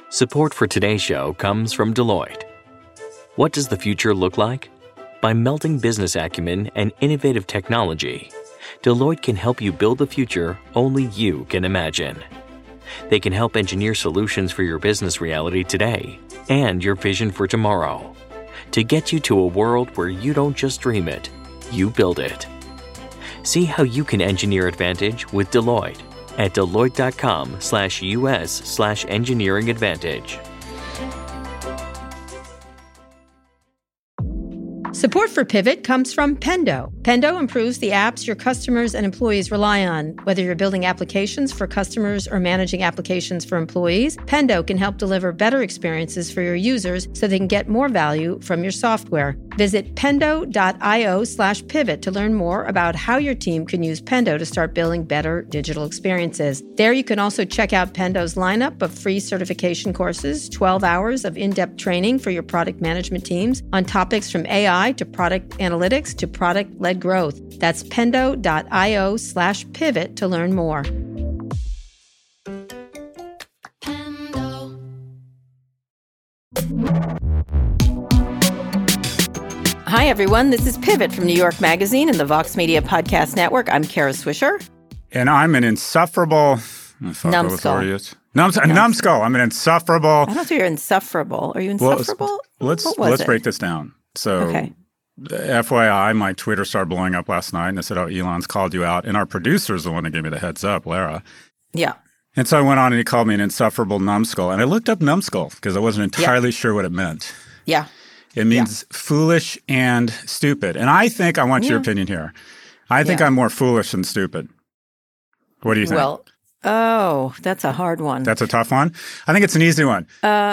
Support for today's show comes from Deloitte. What does the future look like? By melding business acumen and innovative technology, Deloitte can help you build the future only you can imagine. They can help engineer solutions for your business reality today and your vision for tomorrow to get you to a world where you don't just dream it, you build it. See how you can engineer advantage with Deloitte at Deloitte.com/US/engineering advantage. Support for Pivot comes from Pendo. Pendo improves the apps your customers and employees rely on. Whether you're building applications for customers or managing applications for employees, Pendo can help deliver better experiences for your users so they can get more value from your software. Visit pendo.io/pivot to learn more about how your team can use Pendo to start building better digital experiences. There you can also check out Pendo's lineup of free certification courses, 12 hours of in-depth training for your product management teams on topics from AI to product analytics to product-led growth. That's pendo.io/pivot to learn more. Hi, everyone. This is Pivot from New York Magazine and the Vox Media Podcast Network. I'm Kara Swisher. And I'm an insufferable... Numbskull. Numbskull. I'm an insufferable... I don't know if you're insufferable. Are you insufferable? Let's break this down. So, okay. FYI, my Twitter started blowing up last night, and I said, Elon's called you out. And our producer's the one that gave me the heads up, Lara. Yeah. And so I went on and he called me an insufferable numbskull. And I looked up numbskull because I wasn't entirely sure what it meant. Yeah. It means foolish and stupid. And I think, I want your opinion here. I think I'm more foolish than stupid. What do you think? Well, that's a hard one. That's a tough one? I think it's an easy one.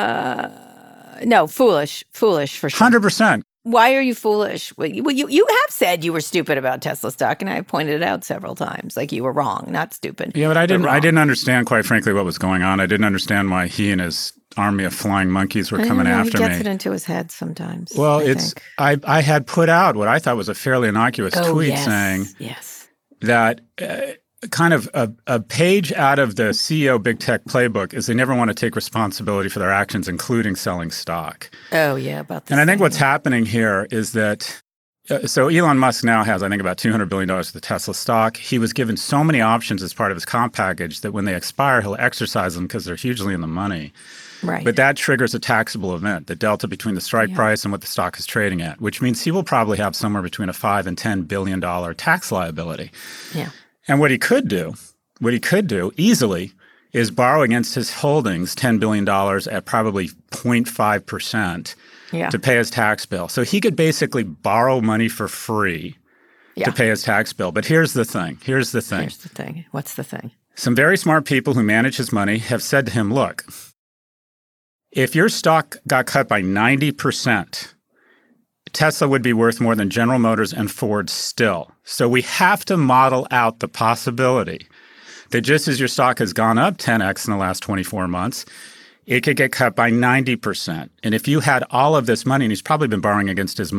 No, foolish for sure. 100%. Why are you foolish? Well, you have said you were stupid about Tesla stock, and I pointed it out several times. Like, you were wrong, not stupid. Yeah, but I didn't understand, quite frankly, what was going on. I didn't understand why he and his army of flying monkeys were coming after me. He gets it into his head sometimes. Well, I had put out what I thought was a fairly innocuous tweet saying that kind of a page out of the CEO Big Tech playbook is they never want to take responsibility for their actions, including selling stock. Oh, yeah, about that. And I think what's happening here is that so Elon Musk now has, I think, about $200 billion of the Tesla stock. He was given so many options as part of his comp package that when they expire, he'll exercise them because they're hugely in the money. Right. But that triggers a taxable event, the delta between the strike price and what the stock is trading at, which means he will probably have somewhere between a $5 and $10 billion tax liability. Yeah. And what he could do easily is borrow against his holdings $10 billion at probably 0.5% to pay his tax bill. So he could basically borrow money for free to pay his tax bill. But here's the thing. What's the thing? Some very smart people who manage his money have said to him, look, if your stock got cut by 90%, Tesla would be worth more than General Motors and Ford still. So we have to model out the possibility that just as your stock has gone up 10x in the last 24 months, it could get cut by 90%. And if you had all of this money, and he's probably been borrowing against his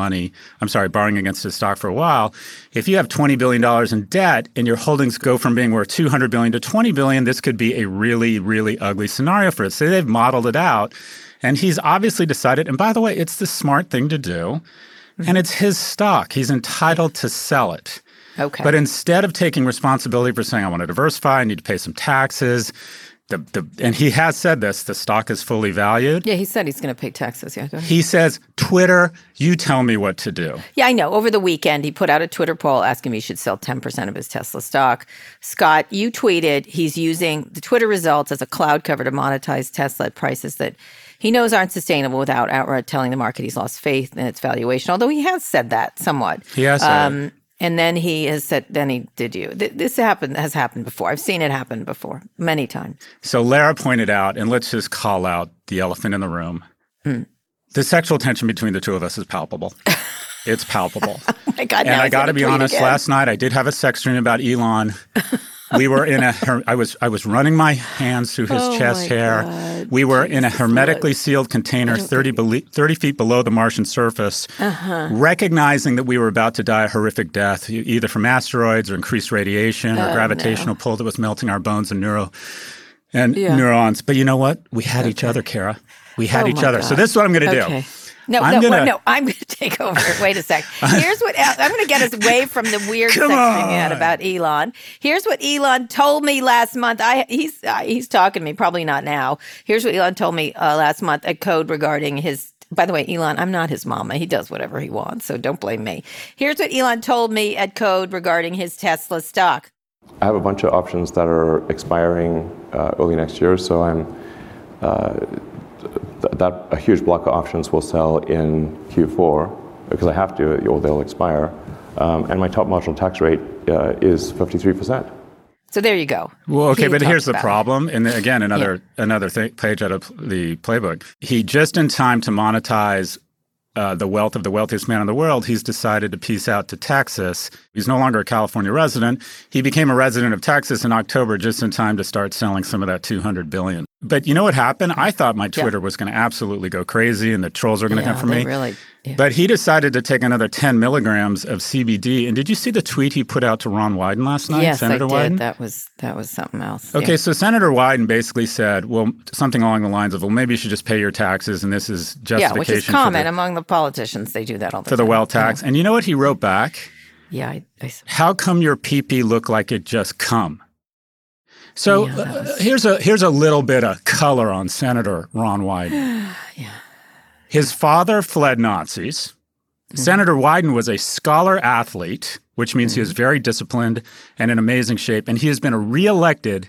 stock for a while, if you have $20 billion in debt and your holdings go from being worth $200 billion to $20 billion, this could be a really, really ugly scenario for it. So they've modeled it out. And he's obviously decided, and by the way, it's the smart thing to do, and it's his stock. He's entitled to sell it. Okay. But instead of taking responsibility for saying, I want to diversify, I need to pay some taxes, and he has said this, the stock is fully valued. Yeah, he said he's going to pay taxes. Yeah, go ahead. He says, Twitter, you tell me what to do. Yeah, I know. Over the weekend, he put out a Twitter poll asking me he should sell 10% of his Tesla stock. Scott, you tweeted he's using the Twitter results as a cloud cover to monetize Tesla at prices that he knows aren't sustainable without outright telling the market he's lost faith in its valuation, although he has said that somewhat. He has said And then he has said, then he did you. This has happened before. I've seen it happen before, many times. So Lara pointed out, and let's just call out the elephant in the room. The sexual tension between the two of us is palpable. It's palpable. Oh my God! And I got to be honest. Again. Last night I did have a sex dream about Elon. We were in I was running my hands through his chest hair. God. We were in a hermetically sealed container 30 feet below the Martian surface, recognizing that we were about to die a horrific death, either from asteroids or increased radiation or gravitational pull that was melting our bones and and neurons. But you know what? We had each other, Kara. We had each other. God. So this is what I'm going to do. I'm going to take over. Wait a sec. Here's what I'm going to get us away from the weird sex thing you had about Elon. Here's what Elon told me last month. He's talking to me, probably not now. Here's what Elon told me last month at Code regarding his. By the way, Elon, I'm not his mama. He does whatever he wants, so don't blame me. Here's what Elon told me at Code regarding his Tesla stock. I have a bunch of options that are expiring early next year, so a huge block of options will sell in Q4 because I have to, or they'll expire. And my top marginal tax rate is 53%. So there you go. Well, okay, but here's the problem. And again, another page out of the playbook. He just in time to monetize the wealth of the wealthiest man in the world, he's decided to peace out to Texas. He's no longer a California resident. He became a resident of Texas in October just in time to start selling some of that $200 billion. But you know what happened? I thought my Twitter was going to absolutely go crazy and the trolls were going to come for me. Really, But he decided to take another 10 milligrams of CBD. And did you see the tweet he put out to Ron Wyden last night? Yes, Senator I did. Wyden? That was something else. Okay, so Senator Wyden basically said, well, something along the lines of, well, maybe you should just pay your taxes, and this is justification. Yeah, which is common among the politicians. They do that all the time. For the wealth tax. And you know what he wrote back? Yeah. How come your pee-pee look like it just come? So here's a little bit of color on Senator Ron Wyden. His father fled Nazis. Mm-hmm. Senator Wyden was a scholar athlete, which means he was very disciplined and in amazing shape. And he has been reelected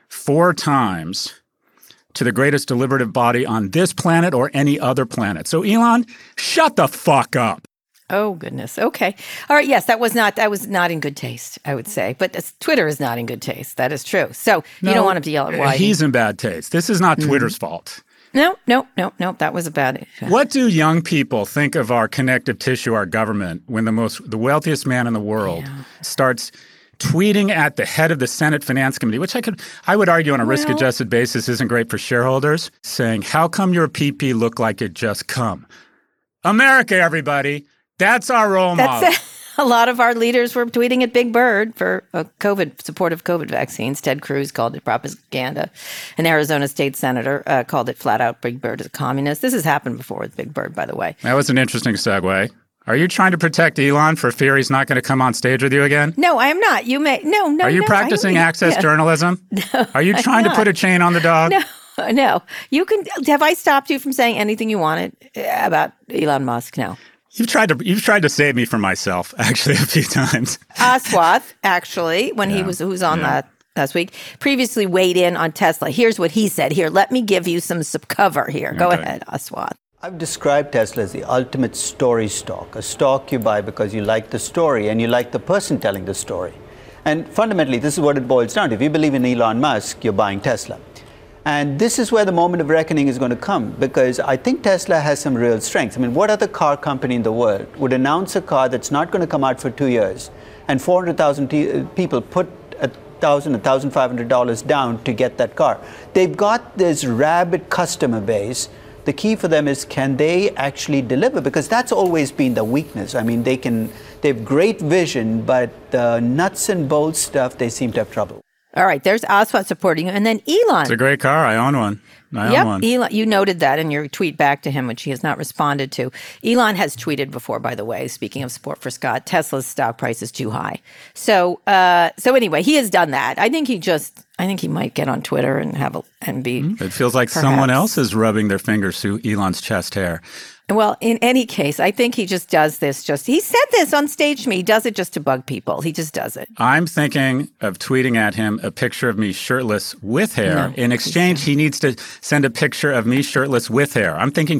4 times to the greatest deliberative body on this planet or any other planet. So Elon, shut the fuck up. Oh, goodness. Okay. All right. Yes, that was not in good taste, I would say. But Twitter is not in good taste. That is true. So you don't want him to yell at Wyden. He's in bad taste. This is not Twitter's fault. No. That was a bad. What do young people think of our connective tissue, our government, when the wealthiest man in the world starts tweeting at the head of the Senate Finance Committee, which I would argue on a risk-adjusted basis isn't great for shareholders, saying, how come your PP look like it just come? America, everybody. That's our role model. A lot of our leaders were tweeting at Big Bird for supportive COVID vaccines. Ted Cruz called it propaganda. An Arizona state senator called it flat out Big Bird is a communist. This has happened before with Big Bird, by the way. That was an interesting segue. Are you trying to protect Elon for fear he's not going to come on stage with you again? No, I am not. You may no. Are you practicing access journalism? No, Are you trying to put a chain on the dog? No. You can. Have I stopped you from saying anything you wanted about Elon Musk? No. You've tried to save me from myself, actually, a few times. Aswath, actually, when who was on that last week, previously weighed in on Tesla. Here's what he said. Here, let me give you some cover here. Go ahead, Aswath. I've described Tesla as the ultimate story stock, a stock you buy because you like the story and you like the person telling the story. And fundamentally, this is what it boils down to. If you believe in Elon Musk, you're buying Tesla. And this is where the moment of reckoning is going to come, because I think Tesla has some real strengths. I mean, what other car company in the world would announce a car that's not going to come out for 2 years and 400,000 people put $1,000, $1,500 down to get that car? They've got this rabid customer base. The key for them is, can they actually deliver? Because that's always been the weakness. I mean, they have great vision, but the nuts and bolts stuff, they seem to have trouble. All right, there's Aswath supporting you. And then Elon. It's a great car. I own one. Elon, you noted that in your tweet back to him, which he has not responded to. Elon has tweeted before, by the way, speaking of support for Scott, Tesla's stock price is too high. So anyway, he has done that. I think he might get on Twitter and be. It feels like someone else is rubbing their fingers through Elon's chest hair. Well, in any case, I think he just does this. He said this on stage to me. He does it just to bug people. He just does it. I'm thinking of tweeting at him a picture of me shirtless with hair. No, in exchange, he needs to send a picture of me shirtless with hair. I'm thinking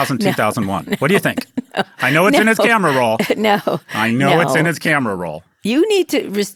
2001. What do you think? No. I know it's in his camera roll. I know it's in his camera roll. You need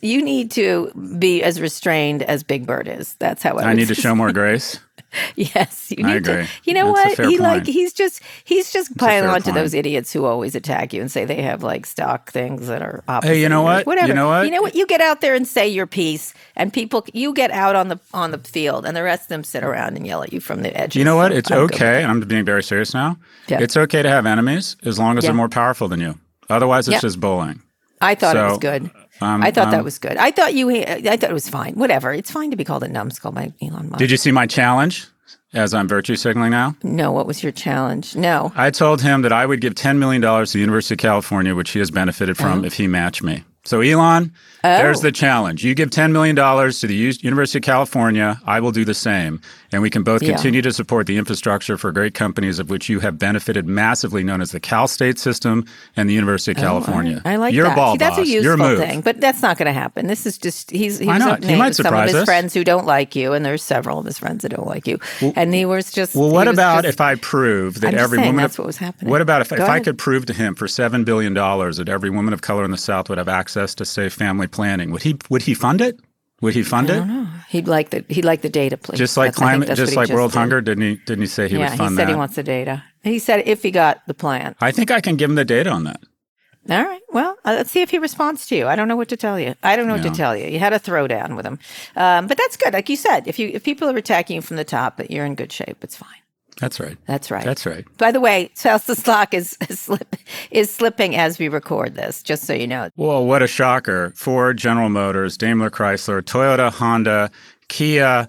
to be as restrained as Big Bird is. That's how I need to show more grace. Yes, you need I agree. to. You know That's what? He's just piling onto those idiots who always attack you and say they have like stock things that are opposite. Hey, you know what? Whatever. You know what? You get out there and say your piece, and you get out on the field, and the rest of them sit around and yell at you from the edges. You know what? It's okay, and I'm being very serious now. Yeah. It's okay to have enemies as long as they're more powerful than you. Otherwise, it's just bullying. I thought it was good. I thought that was good. I thought it was fine. Whatever. It's fine to be called a numbskull by Elon Musk. Did you see my challenge as I'm virtue signaling now? No. What was your challenge? No. I told him that I would give $10 million to the University of California, which he has benefited from, if he matched me. So, Elon, there's the challenge. You give $10 million to the University of California. I will do the same. And we can both continue to support the infrastructure for great companies of which you have benefited massively, known as the Cal State system and the University of California. I like Your that. ball, See, that's boss. a Your useful move. thing. But that's not going to happen. This is just, he Why was not? He might named some of surprise his us. friends who don't like you, and there's several of his friends that don't like you. And he was just... Well, what about if I prove that every woman... that's what was happening. What about if I could prove to him for $7 billion that every woman of color in the South would have access to safe family planning? Would he fund it? Would he fund it? I don't know. He'd like the data, please. Just like climate, just like world hunger, didn't he say he would fund that? Yeah, he said he wants the data. He said if he got the plan. I think I can give him the data on that. All right. Well, let's see if he responds to you. I don't know what to tell you. You had a throwdown with him. But that's good. Like you said, if people are attacking you from the top, but you're in good shape, it's fine. That's right. That's right. That's right. By the way, Tesla stock is slipping as we record this, just so you know. Well, what a shocker. Ford, General Motors, Daimler Chrysler, Toyota, Honda, Kia,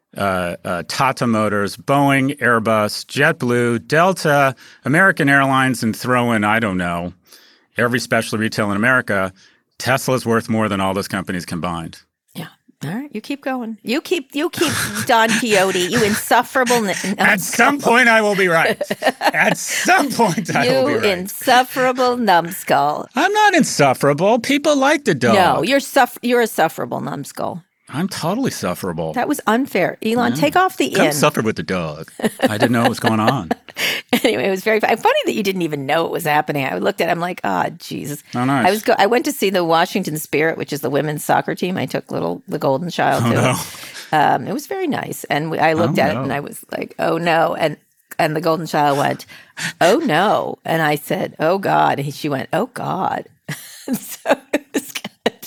Tata Motors, Boeing, Airbus, JetBlue, Delta, American Airlines, and throw in, I don't know, every specialty retail in America. Tesla's worth more than all those companies combined. All right, you keep going. You keep Don Quixote, you insufferable. At some point, I will be right. At some point, I will be right. You insufferable numbskull. I'm not insufferable. People like the dog. No, you're a sufferable numbskull. I'm totally sufferable. That was unfair. Elon, take off the Come in. suffer with the dog. I didn't know what was going on. Anyway, it was very funny that you didn't even know it was happening. I looked at it, I'm like, Jesus. Oh, nice. I went to see the Washington Spirit, which is the women's soccer team. I took the golden child to it. It was very nice. And I looked at it and I was like, oh no. And the golden child went, oh no. And I said, oh God. And she went, oh God. So it was good.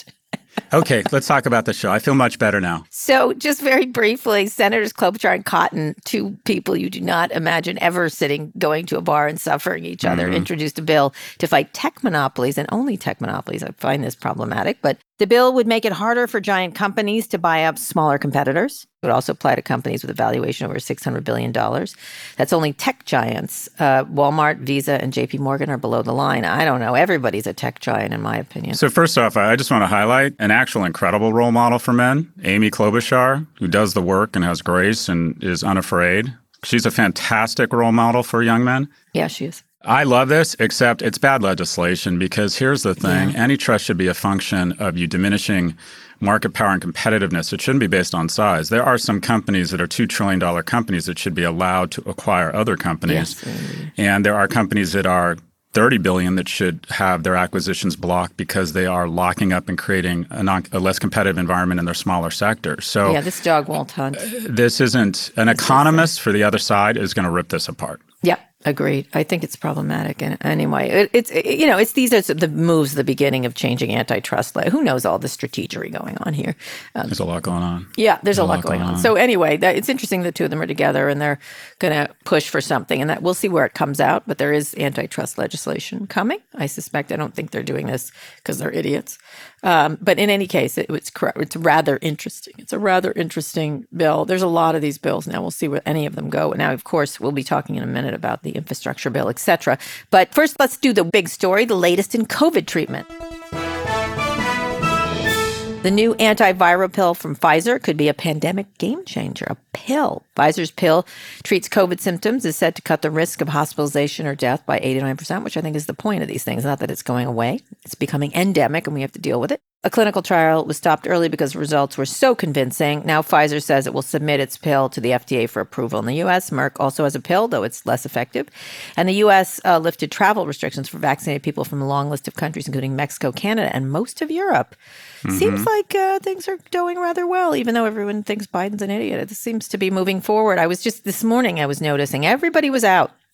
Okay, let's talk about the show. I feel much better now. So just very briefly, Senators Klobuchar and Cotton, two people you do not imagine ever going to a bar and suffering each other, introduced a bill to fight tech monopolies and only tech monopolies. I find this problematic, but the bill would make it harder for giant companies to buy up smaller competitors. It would also apply to companies with a valuation over $600 billion. That's only tech giants. Walmart, Visa, and JP Morgan are below the line. I don't know. Everybody's a tech giant, in my opinion. So first off, I just want to highlight an actual incredible role model for men, Amy Klobuchar, who does the work and has grace and is unafraid. She's a fantastic role model for young men. Yeah, she is. I love this, except it's bad legislation because here's the thing. Yeah. Antitrust should be a function of you diminishing market power and competitiveness. It shouldn't be based on size. There are some companies that are $2 trillion companies that should be allowed to acquire other companies. Yes. And there are companies that are $30 billion that should have their acquisitions blocked because they are locking up and creating a less competitive environment in their smaller sectors. So yeah, this dog won't hunt. This isn't an economist for the other side is going to rip this apart. Yeah. Agreed. I think it's problematic. And anyway, it's these are the moves, the beginning of changing antitrust law. Who knows all the strategery going on here? There's a lot going on. Yeah, there's a lot going on. So anyway, it's interesting the two of them are together and they're going to push for something. And that we'll see where it comes out. But there is antitrust legislation coming. I suspect. I don't think they're doing this because they're idiots. But in any case, it's rather interesting. It's a rather interesting bill. There's a lot of these bills now. We'll see where any of them go. Now, of course, we'll be talking in a minute about the infrastructure bill, et cetera. But first, let's do the big story, the latest in COVID treatment. The new antiviral pill from Pfizer could be a pandemic game changer. A pill. Pfizer's pill treats COVID symptoms, is said to cut the risk of hospitalization or death by 89%, which I think is the point of these things. Not that it's going away. It's becoming endemic and we have to deal with it. A clinical trial was stopped early because results were so convincing. Now Pfizer says it will submit its pill to the FDA for approval in the U.S. Merck also has a pill, though it's less effective. And the U.S. Lifted travel restrictions for vaccinated people from a long list of countries, including Mexico, Canada, and most of Europe. Seems like things are going rather well, even though everyone thinks Biden's an idiot. It seems to be moving forward. This morning I was noticing everybody was out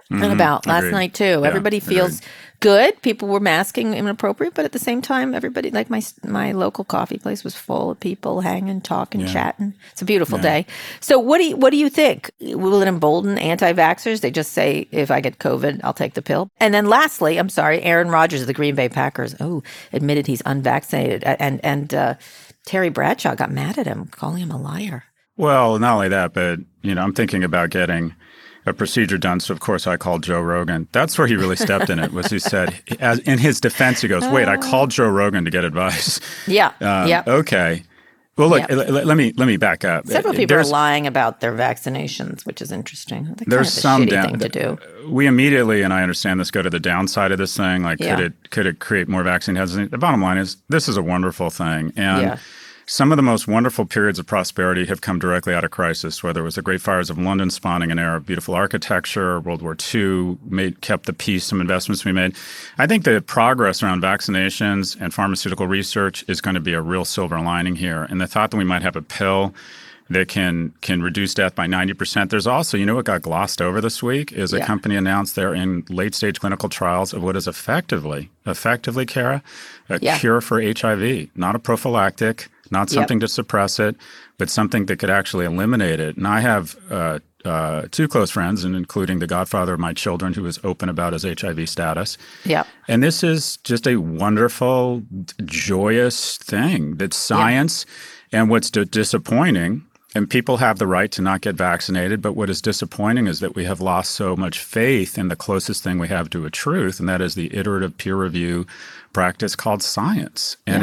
and about last night too. Yeah, Everybody feels good. People were masking inappropriate, but at the same time, everybody, like my local coffee place was full of people hanging, talking, chatting. It's a beautiful day. So what do you think? Will it embolden anti-vaxxers? They just say, if I get COVID, I'll take the pill. And then lastly, I'm sorry, Aaron Rodgers of the Green Bay Packers, admitted he's unvaccinated. And Terry Bradshaw got mad at him, calling him a liar. Well, not only that, but, I'm thinking about getting a procedure done. So, of course, I called Joe Rogan. That's where he really stepped in it, was he said, in his defense, he goes, wait, I called Joe Rogan to get advice. Yeah. Okay. Well, look, let me back up. Several people are lying about their vaccinations, which is interesting. There's some thing to do. We immediately, and I understand this, go to the downside of this thing. Like, could it create more vaccine hesitancy? The bottom line is, this is a wonderful thing. And some of the most wonderful periods of prosperity have come directly out of crisis, whether it was the Great Fires of London spawning an era of beautiful architecture, World War II kept the peace, some investments we made. I think the progress around vaccinations and pharmaceutical research is going to be a real silver lining here. And the thought that we might have a pill that can reduce death by 90%. There's also, what got glossed over this week is a company announced they're in late-stage clinical trials of what is effectively, Kara, a cure for HIV, not a prophylactic, not something to suppress it, but something that could actually eliminate it. And I have two close friends, and including the godfather of my children, who is open about his HIV status. Yeah. And this is just a wonderful, joyous thing that science, and what's disappointing, and people have the right to not get vaccinated, but what is disappointing is that we have lost so much faith in the closest thing we have to a truth, and that is the iterative peer review practice called science. And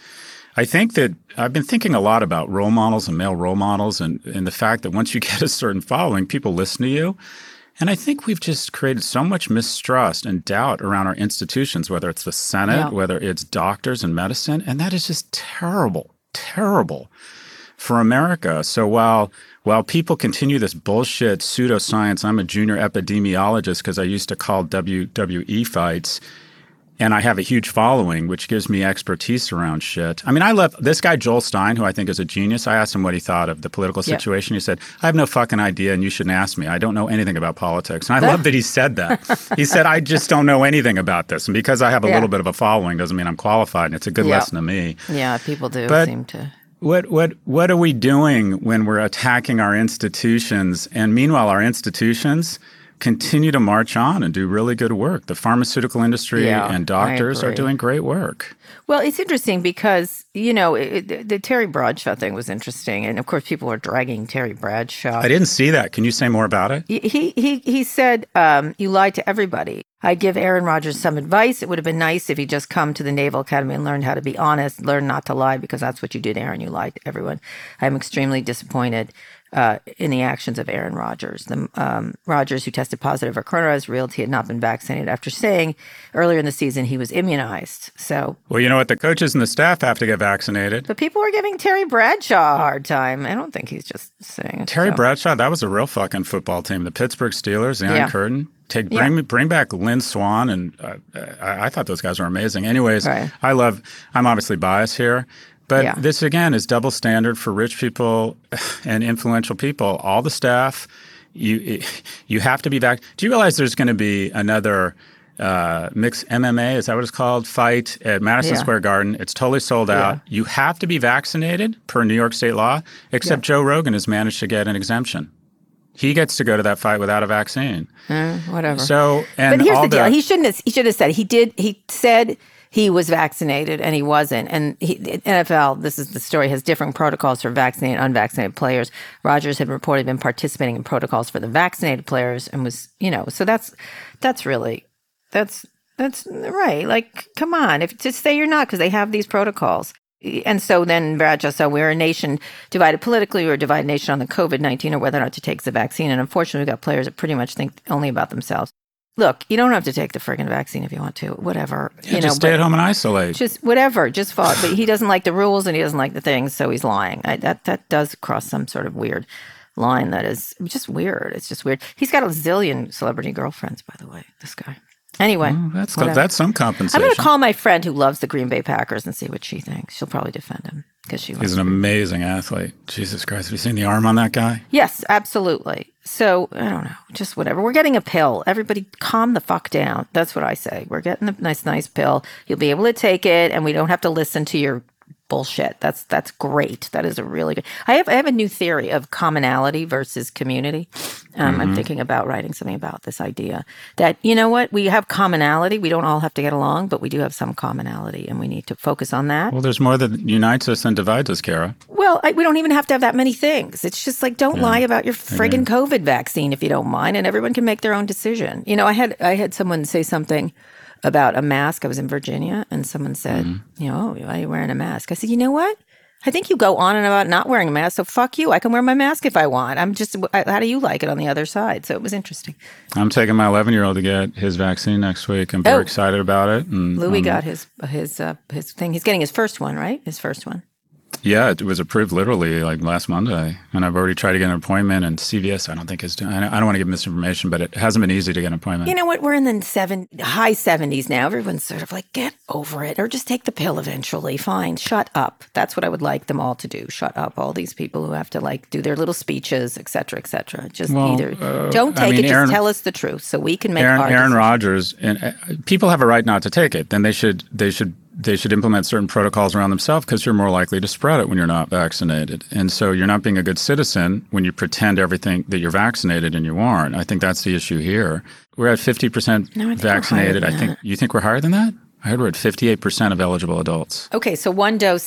I think that I've been thinking a lot about role models and male role models and the fact that once you get a certain following, people listen to you. And I think we've just created so much mistrust and doubt around our institutions, whether it's the Senate, whether it's doctors and medicine. And that is just terrible, terrible for America. So while people continue this bullshit pseudoscience, I'm a junior epidemiologist because I used to call WWE fights. And I have a huge following, which gives me expertise around shit. I mean, I love this guy, Joel Stein, who I think is a genius. I asked him what he thought of the political situation. He said, I have no fucking idea, and you shouldn't ask me. I don't know anything about politics. And I love that he said that. He said, I just don't know anything about this. And because I have a little bit of a following doesn't mean I'm qualified. And it's a good lesson to me. Yeah, people do seem to. What are we doing when we're attacking our institutions? And meanwhile, our institutions continue to march on and do really good work. The pharmaceutical industry and doctors are doing great work. Well, it's interesting because, the Terry Bradshaw thing was interesting. And, of course, people are dragging Terry Bradshaw. I didn't see that. Can you say more about it? He said, you lied to everybody. I'd give Aaron Rodgers some advice. It would have been nice if he'd just come to the Naval Academy and learned how to be honest, learn not to lie, because that's what you did, Aaron. You lied to everyone. I'm extremely disappointed in the actions of Aaron Rodgers. Rodgers, who tested positive for coronavirus, revealed he had not been vaccinated after saying earlier in the season he was immunized. So, well, you know what? The coaches and the staff have to get vaccinated. But people were giving Terry Bradshaw a hard time. I don't think he's just saying it. Terry Bradshaw, that was a real fucking football team. The Pittsburgh Steelers, the Iron Curtain. Bring back Lynn Swann, and I thought those guys were amazing. Anyways, I'm obviously biased here. But this, again, is double standard for rich people and influential people. All the staff, you have to be back. Do you realize there's going to be another mixed MMA, is that what it's called, fight at Madison Square Garden? It's totally sold out. You have to be vaccinated per New York state law, except Joe Rogan has managed to get an exemption. He gets to go to that fight without a vaccine. Whatever. So, but here's the deal. He should have said he said he was vaccinated and he wasn't. And NFL, this is the story, has different protocols for vaccinated and unvaccinated players. Rodgers had reportedly been participating in protocols for the vaccinated players and was, so that's right. Like, come on, just say you're not, because they have these protocols. And so then Bradshaw said, we're a nation divided politically, we're a divided nation on the COVID-19 or whether or not to take the vaccine. And unfortunately, we've got players that pretty much think only about themselves. Look, you don't have to take the friggin' vaccine if you want to, whatever. Just stay at home and isolate. Just whatever, just follow. But he doesn't like the rules and he doesn't like the things, so he's lying. That does cross some sort of weird line that is just weird. It's just weird. He's got a zillion celebrity girlfriends, by the way, this guy. Anyway, that's some compensation. I'm going to call my friend who loves the Green Bay Packers and see what she thinks. She'll probably defend him because he's an amazing athlete. Jesus Christ. Have you seen the arm on that guy? Yes, absolutely. So, I don't know, just whatever. We're getting a pill. Everybody calm the fuck down. That's what I say. We're getting a nice pill. You'll be able to take it and we don't have to listen to your bullshit. That's great. That is a really good. I have a new theory of commonality versus community. I'm thinking about writing something about this idea that, you know what, we have commonality. We don't all have to get along, but we do have some commonality and we need to focus on that. Well, there's more that unites us than divides us, Kara. Well, we don't even have to have that many things. It's just like, don't lie about your friggin' COVID vaccine if you don't mind, and everyone can make their own decision. You know, I had someone say something about a mask. I was in Virginia, and someone said, you know, why are you wearing a mask? I said, you know what? I think you go on and about not wearing a mask, so fuck you. I can wear my mask if I want. How do you like it on the other side? So it was interesting. I'm taking my 11-year-old to get his vaccine next week. I'm very excited about it. And, Louis got his thing. He's getting his first one, right? His first one. Yeah, it was approved literally like last Monday, and I've already tried to get an appointment. And CVS, I don't think is doing. I don't want to give misinformation, but it hasn't been easy to get an appointment. You know what? We're in the high 70s now. Everyone's sort of like, get over it, or just take the pill eventually. Fine, shut up. That's what I would like them all to do. Shut up. All these people who have to like do their little speeches, et cetera, et cetera. Just don't take it. Just tell us the truth so we can make our decision. Aaron Rodgers and people have a right not to take it. Then they should implement certain protocols around themselves because you're more likely to spread it when you're not vaccinated. And so you're not being a good citizen when you pretend everything that you're vaccinated and you aren't. I think that's the issue here. We're at 50% vaccinated. You think we're higher than that? I heard we're at 58% of eligible adults. Okay, so one dose,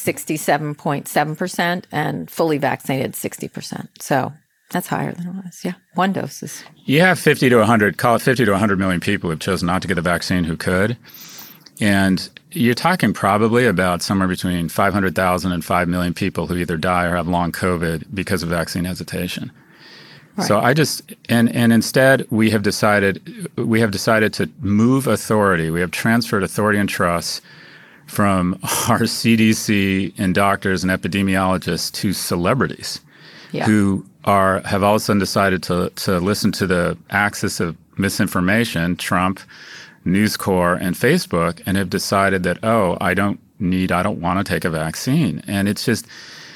67.7%, and fully vaccinated, 60%. So that's higher than it was. Yeah, one dose is. You have 50 to 100 million people who've chosen not to get the vaccine who could. And you're talking probably about somewhere between 500,000 and 5 million people who either die or have long COVID because of vaccine hesitation. Right. So and instead we have decided to move authority. We have transferred authority and trust from our CDC and doctors and epidemiologists to celebrities who have all of a sudden decided to listen to the axis of misinformation, Trump, News Corp, and Facebook, and have decided that, I don't want to take a vaccine. And it's just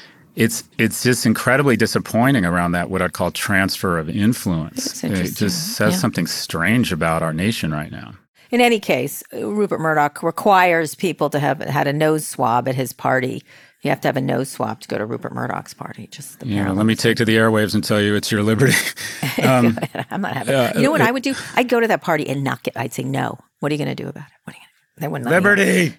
incredibly disappointing around that, what I'd call transfer of influence. It just says something strange about our nation right now. In any case, Rupert Murdoch requires people to have had a nose swab at his party. You have to have a nose swab to go to Rupert Murdoch's party. Let me take to the airwaves and tell you it's your liberty. I'm not having it. You know what I would do? I'd go to that party and knock it. I'd say, no. What are you going to do about it? What are you going to do? They wouldn't Liberty!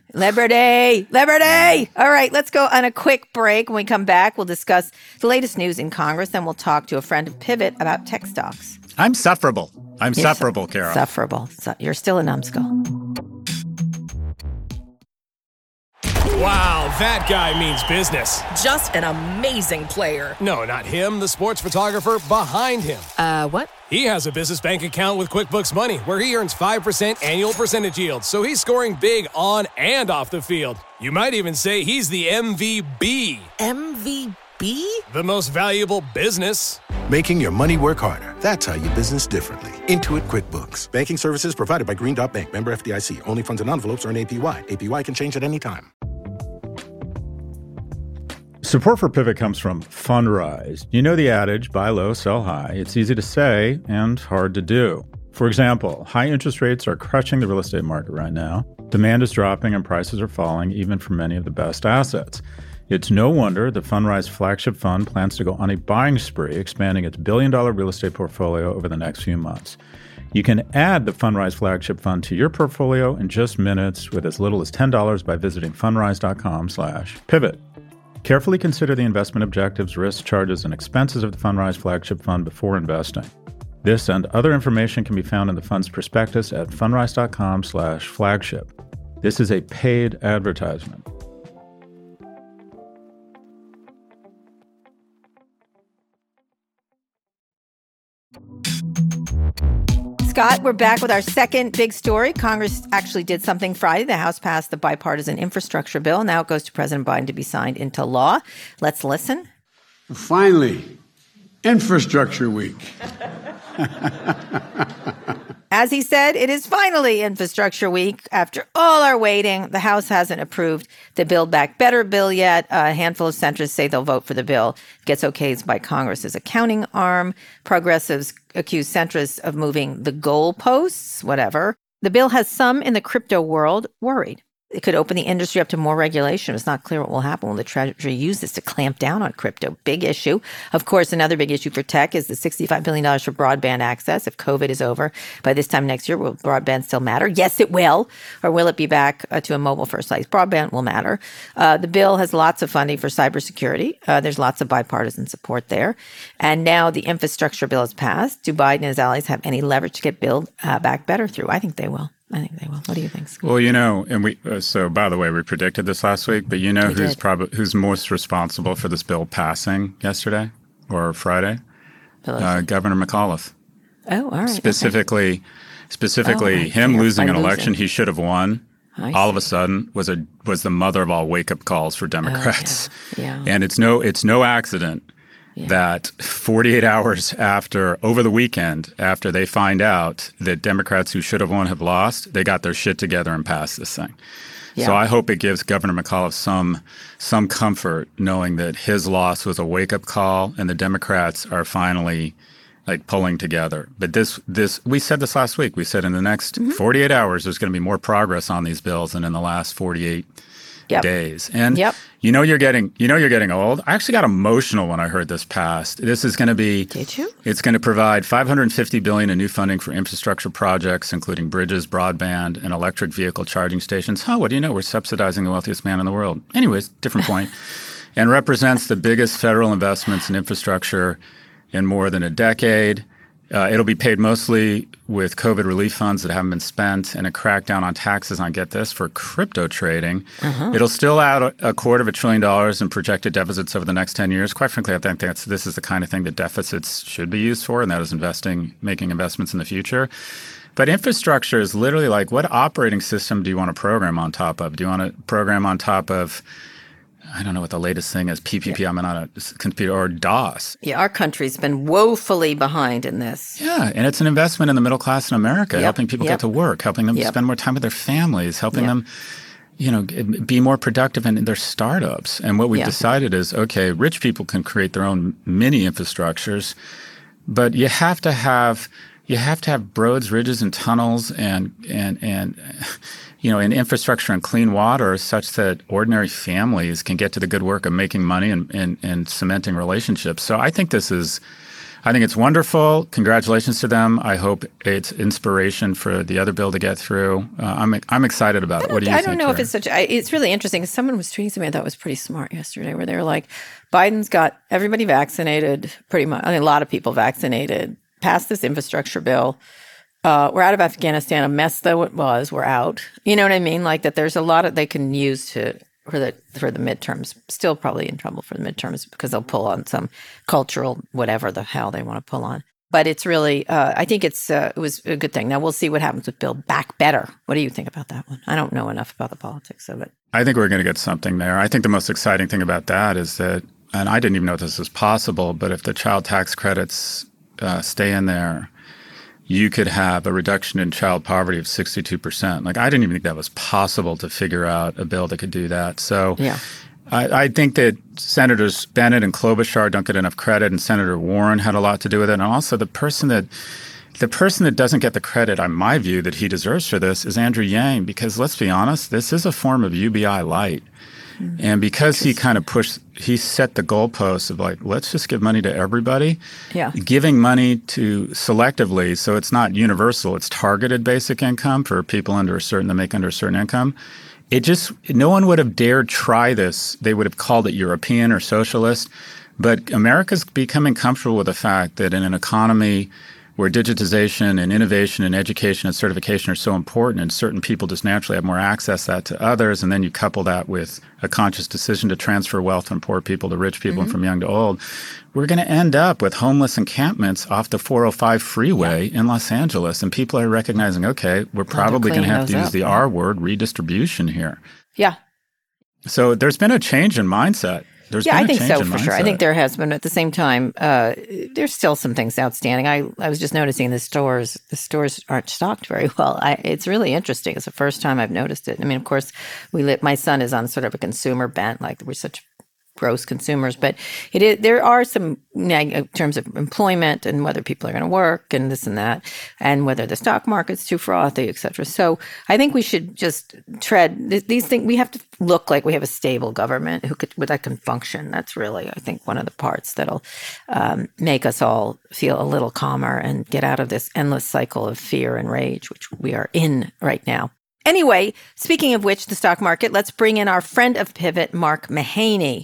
Liberty! All right, let's go on a quick break. When we come back, we'll discuss the latest news in Congress. Then we'll talk to a friend of Pivot about tech stocks. I'm sufferable. Sufferable, Carol. Sufferable. You're still a numbskull. Wow, that guy means business. Just an amazing player. No, not him, the sports photographer behind him. What? He has a business bank account with QuickBooks Money where he earns 5% annual percentage yield, so he's scoring big on and off the field. You might even say he's the MVB. MVB? The most valuable business. Making your money work harder. That's how you business differently. Intuit QuickBooks. Banking services provided by Green Dot Bank. Member FDIC. Only funds and envelopes earn APY. APY can change at any time. Support for Pivot comes from Fundrise. You know the adage, buy low, sell high. It's easy to say and hard to do. For example, high interest rates are crushing the real estate market right now. Demand is dropping and prices are falling, even for many of the best assets. It's no wonder the Fundrise flagship fund plans to go on a buying spree, expanding its billion-dollar real estate portfolio over the next few months. You can add the Fundrise flagship fund to your portfolio in just minutes with as little as $10 by visiting fundrise.com/pivot. Carefully consider the investment objectives, risks, charges, and expenses of the Fundrise flagship fund before investing. This and other information can be found in the fund's prospectus at fundrise.com/flagship. This is a paid advertisement. Scott, we're back with our second big story. Congress actually did something Friday. The House passed the bipartisan infrastructure bill. Now it goes to President Biden to be signed into law. Let's listen. Finally, Infrastructure Week. As he said, it is finally Infrastructure Week. After all our waiting, the House hasn't approved the Build Back Better bill yet. A handful of centrists say they'll vote for the bill. It gets okayed by Congress's accounting arm. Progressives accuse centrists of moving the goalposts, whatever. The bill has some in the crypto world worried. It could open the industry up to more regulation. It's not clear what will happen when the Treasury uses this to clamp down on crypto. Big issue. Of course, another big issue for tech is the $65 billion for broadband access. If COVID is over by this time next year, will broadband still matter? Yes, it will. Or will it be back to a mobile-first slice? Broadband will matter. The bill has lots of funding for cybersecurity. There's lots of bipartisan support there. And now the infrastructure bill is passed. Do Biden and his allies have any leverage to get Build Back Better through? I think they will. What do you think, Scott? Well, and we so by the way, we predicted this last week, but who's most responsible for this bill passing yesterday or Friday? Governor McAuliffe. Oh, all right. Specifically, him losing an election he should have won. All of a sudden was the mother of all wake-up calls for Democrats. Yeah. And it's no accident that 48 hours over the weekend, after they find out that Democrats who should have won have lost, they got their shit together and passed this thing. Yeah. So I hope it gives Governor McAuliffe some comfort knowing that his loss was a wake-up call and the Democrats are finally pulling together. But this we said this last week. We said in the next 48 hours there's going to be more progress on these bills than in the last 48 days. And you're getting old. I actually got emotional when I heard this passed. This is going to be Did you? It's going to provide $550 billion in new funding for infrastructure projects, including bridges, broadband, and electric vehicle charging stations. What do you know? We're subsidizing the wealthiest man in the world. Anyways, different point. And represents the biggest federal investments in infrastructure in more than a decade. It'll be paid mostly with COVID relief funds that haven't been spent and a crackdown on taxes on, get this, for crypto trading. It'll still add $250 billion in projected deficits over the next 10 years. Quite frankly, I think this is the kind of thing that deficits should be used for, and that is making investments in the future. But infrastructure is literally what operating system do you want to program on top of? Do you want to program on top of I don't know what the latest thing is, PPP, I'm not a computer, or DOS. Yeah, our country's been woefully behind in this. Yeah, and it's an investment in the middle class in America, helping people get to work, helping them spend more time with their families, helping them, be more productive in their startups. And what we've decided is, okay, rich people can create their own mini infrastructures, but you have to have roads, ridges, and tunnels and infrastructure and clean water such that ordinary families can get to the good work of making money and cementing relationships. So I think it's wonderful. Congratulations to them. I hope it's inspiration for the other bill to get through. I'm excited about it. What do you think? I don't know if it's it's really interesting. Someone was tweeting something I thought was pretty smart yesterday where they were like, Biden's got everybody vaccinated, pretty much. I mean, a lot of people vaccinated, passed this infrastructure bill. We're out of Afghanistan, a mess though it was, we're out. You know what I mean? That there's a lot they can use for the midterms. Still probably in trouble for the midterms because they'll pull on some cultural whatever the hell they want to pull on. But it's really, I think it was a good thing. Now we'll see what happens with Build Back Better. What do you think about that one? I don't know enough about the politics of it. I think we're going to get something there. I think the most exciting thing about that is that, and I didn't even know this was possible, but if the child tax credits stay in there, you could have a reduction in child poverty of 62%. I didn't even think that was possible to figure out a bill that could do that. So I think that Senators Bennett and Klobuchar don't get enough credit, and Senator Warren had a lot to do with it. And also the person that doesn't get the credit, in my view, that he deserves for this is Andrew Yang, because let's be honest, this is a form of UBI light. And because he set the goalposts of let's just give money to everybody. Yeah. Giving money to selectively, so it's not universal, it's targeted basic income for people that make under a certain income. No one would have dared try this. They would have called it European or socialist. But America's becoming comfortable with the fact that in an economy where digitization and innovation and education and certification are so important, and certain people just naturally have more access to others, and then you couple that with a conscious decision to transfer wealth from poor people to rich people and from young to old, we're going to end up with homeless encampments off the 405 freeway in Los Angeles. And people are recognizing, okay, we're probably going to have to use the R word, redistribution here. Yeah. So there's been a change in mindset. There's Yeah, been I a think change so in for sure. I mindset. think there has been. At the same time, there's still some things outstanding. I was just noticing the stores aren't stocked very well. It's really interesting. It's the first time I've noticed it. I mean, of course, my son is on sort of a consumer bent, like we're such gross consumers, but there are some in terms of employment and whether people are going to work and this and that, and whether the stock market's too frothy, et cetera. So I think we should just tread these things. We have to look like we have a stable government that can function. That's really, I think, one of the parts that'll make us all feel a little calmer and get out of this endless cycle of fear and rage, which we are in right now. Anyway, speaking of which, the stock market, let's bring in our friend of Pivot, Mark Mahaney.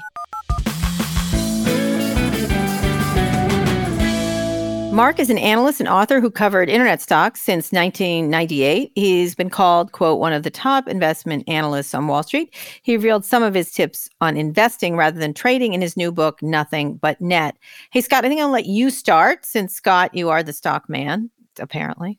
Mark is an analyst and author who covered internet stocks since 1998. He's been called, quote, one of the top investment analysts on Wall Street. He revealed some of his tips on investing rather than trading in his new book, Nothing But Net. Hey, Scott, I think I'll let you start since, Scott, you are the stock man, apparently.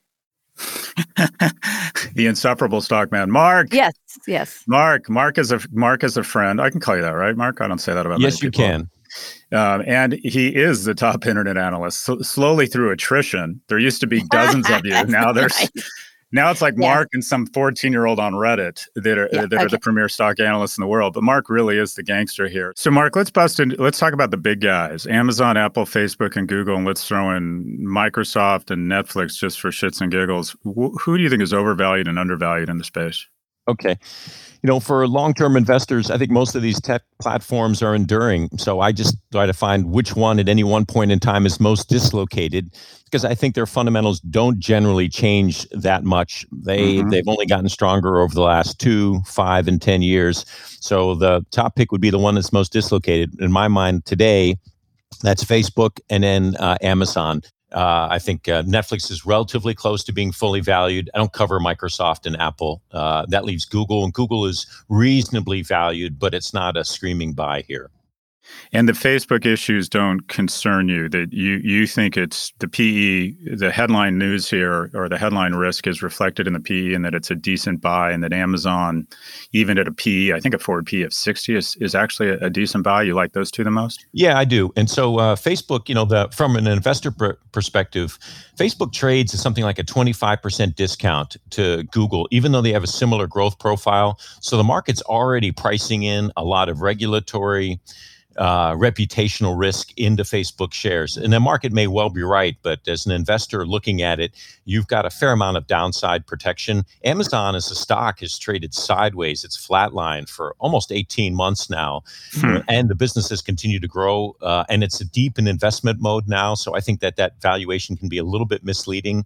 The insufferable stock man. Mark. Yes. Mark is a friend. I can call you that, right, Mark? I don't say that about many people. Yes, you can. And he is the top internet analyst. So slowly through attrition, there used to be dozens of you. Now now it's like Mark and some 14-year-old on Reddit that are the premier stock analysts in the world. But Mark really is the gangster here. So Mark, let's talk about the big guys: Amazon, Apple, Facebook, and Google, and let's throw in Microsoft and Netflix just for shits and giggles. Who do you think is overvalued and undervalued in the space? Okay. For long-term investors, I think most of these tech platforms are enduring. So I just try to find which one at any one point in time is most dislocated, because I think their fundamentals don't generally change that much. They've only gotten stronger over the last 2, 5, and 10 years. So the top pick would be the one that's most dislocated. In my mind today, that's Facebook and then Amazon. I think Netflix is relatively close to being fully valued. I don't cover Microsoft and Apple. That leaves Google, and Google is reasonably valued, but it's not a screaming buy here. And the Facebook issues don't concern you, that you think it's the PE, the headline news here, or the headline risk is reflected in the PE, and that it's a decent buy, and that Amazon, even at a PE, I think a forward PE of 60 is actually a decent buy. You like those two the most? Yeah, I do. And so Facebook, from an investor perspective, Facebook trades at something like a 25% discount to Google, even though they have a similar growth profile. So the market's already pricing in a lot of regulatory reputational risk into Facebook shares. And the market may well be right, but as an investor looking at it, you've got a fair amount of downside protection. Amazon as a stock has traded sideways. It's flatlined for almost 18 months now. And the business has continued to grow. And it's deep in investment mode now. So I think that valuation can be a little bit misleading.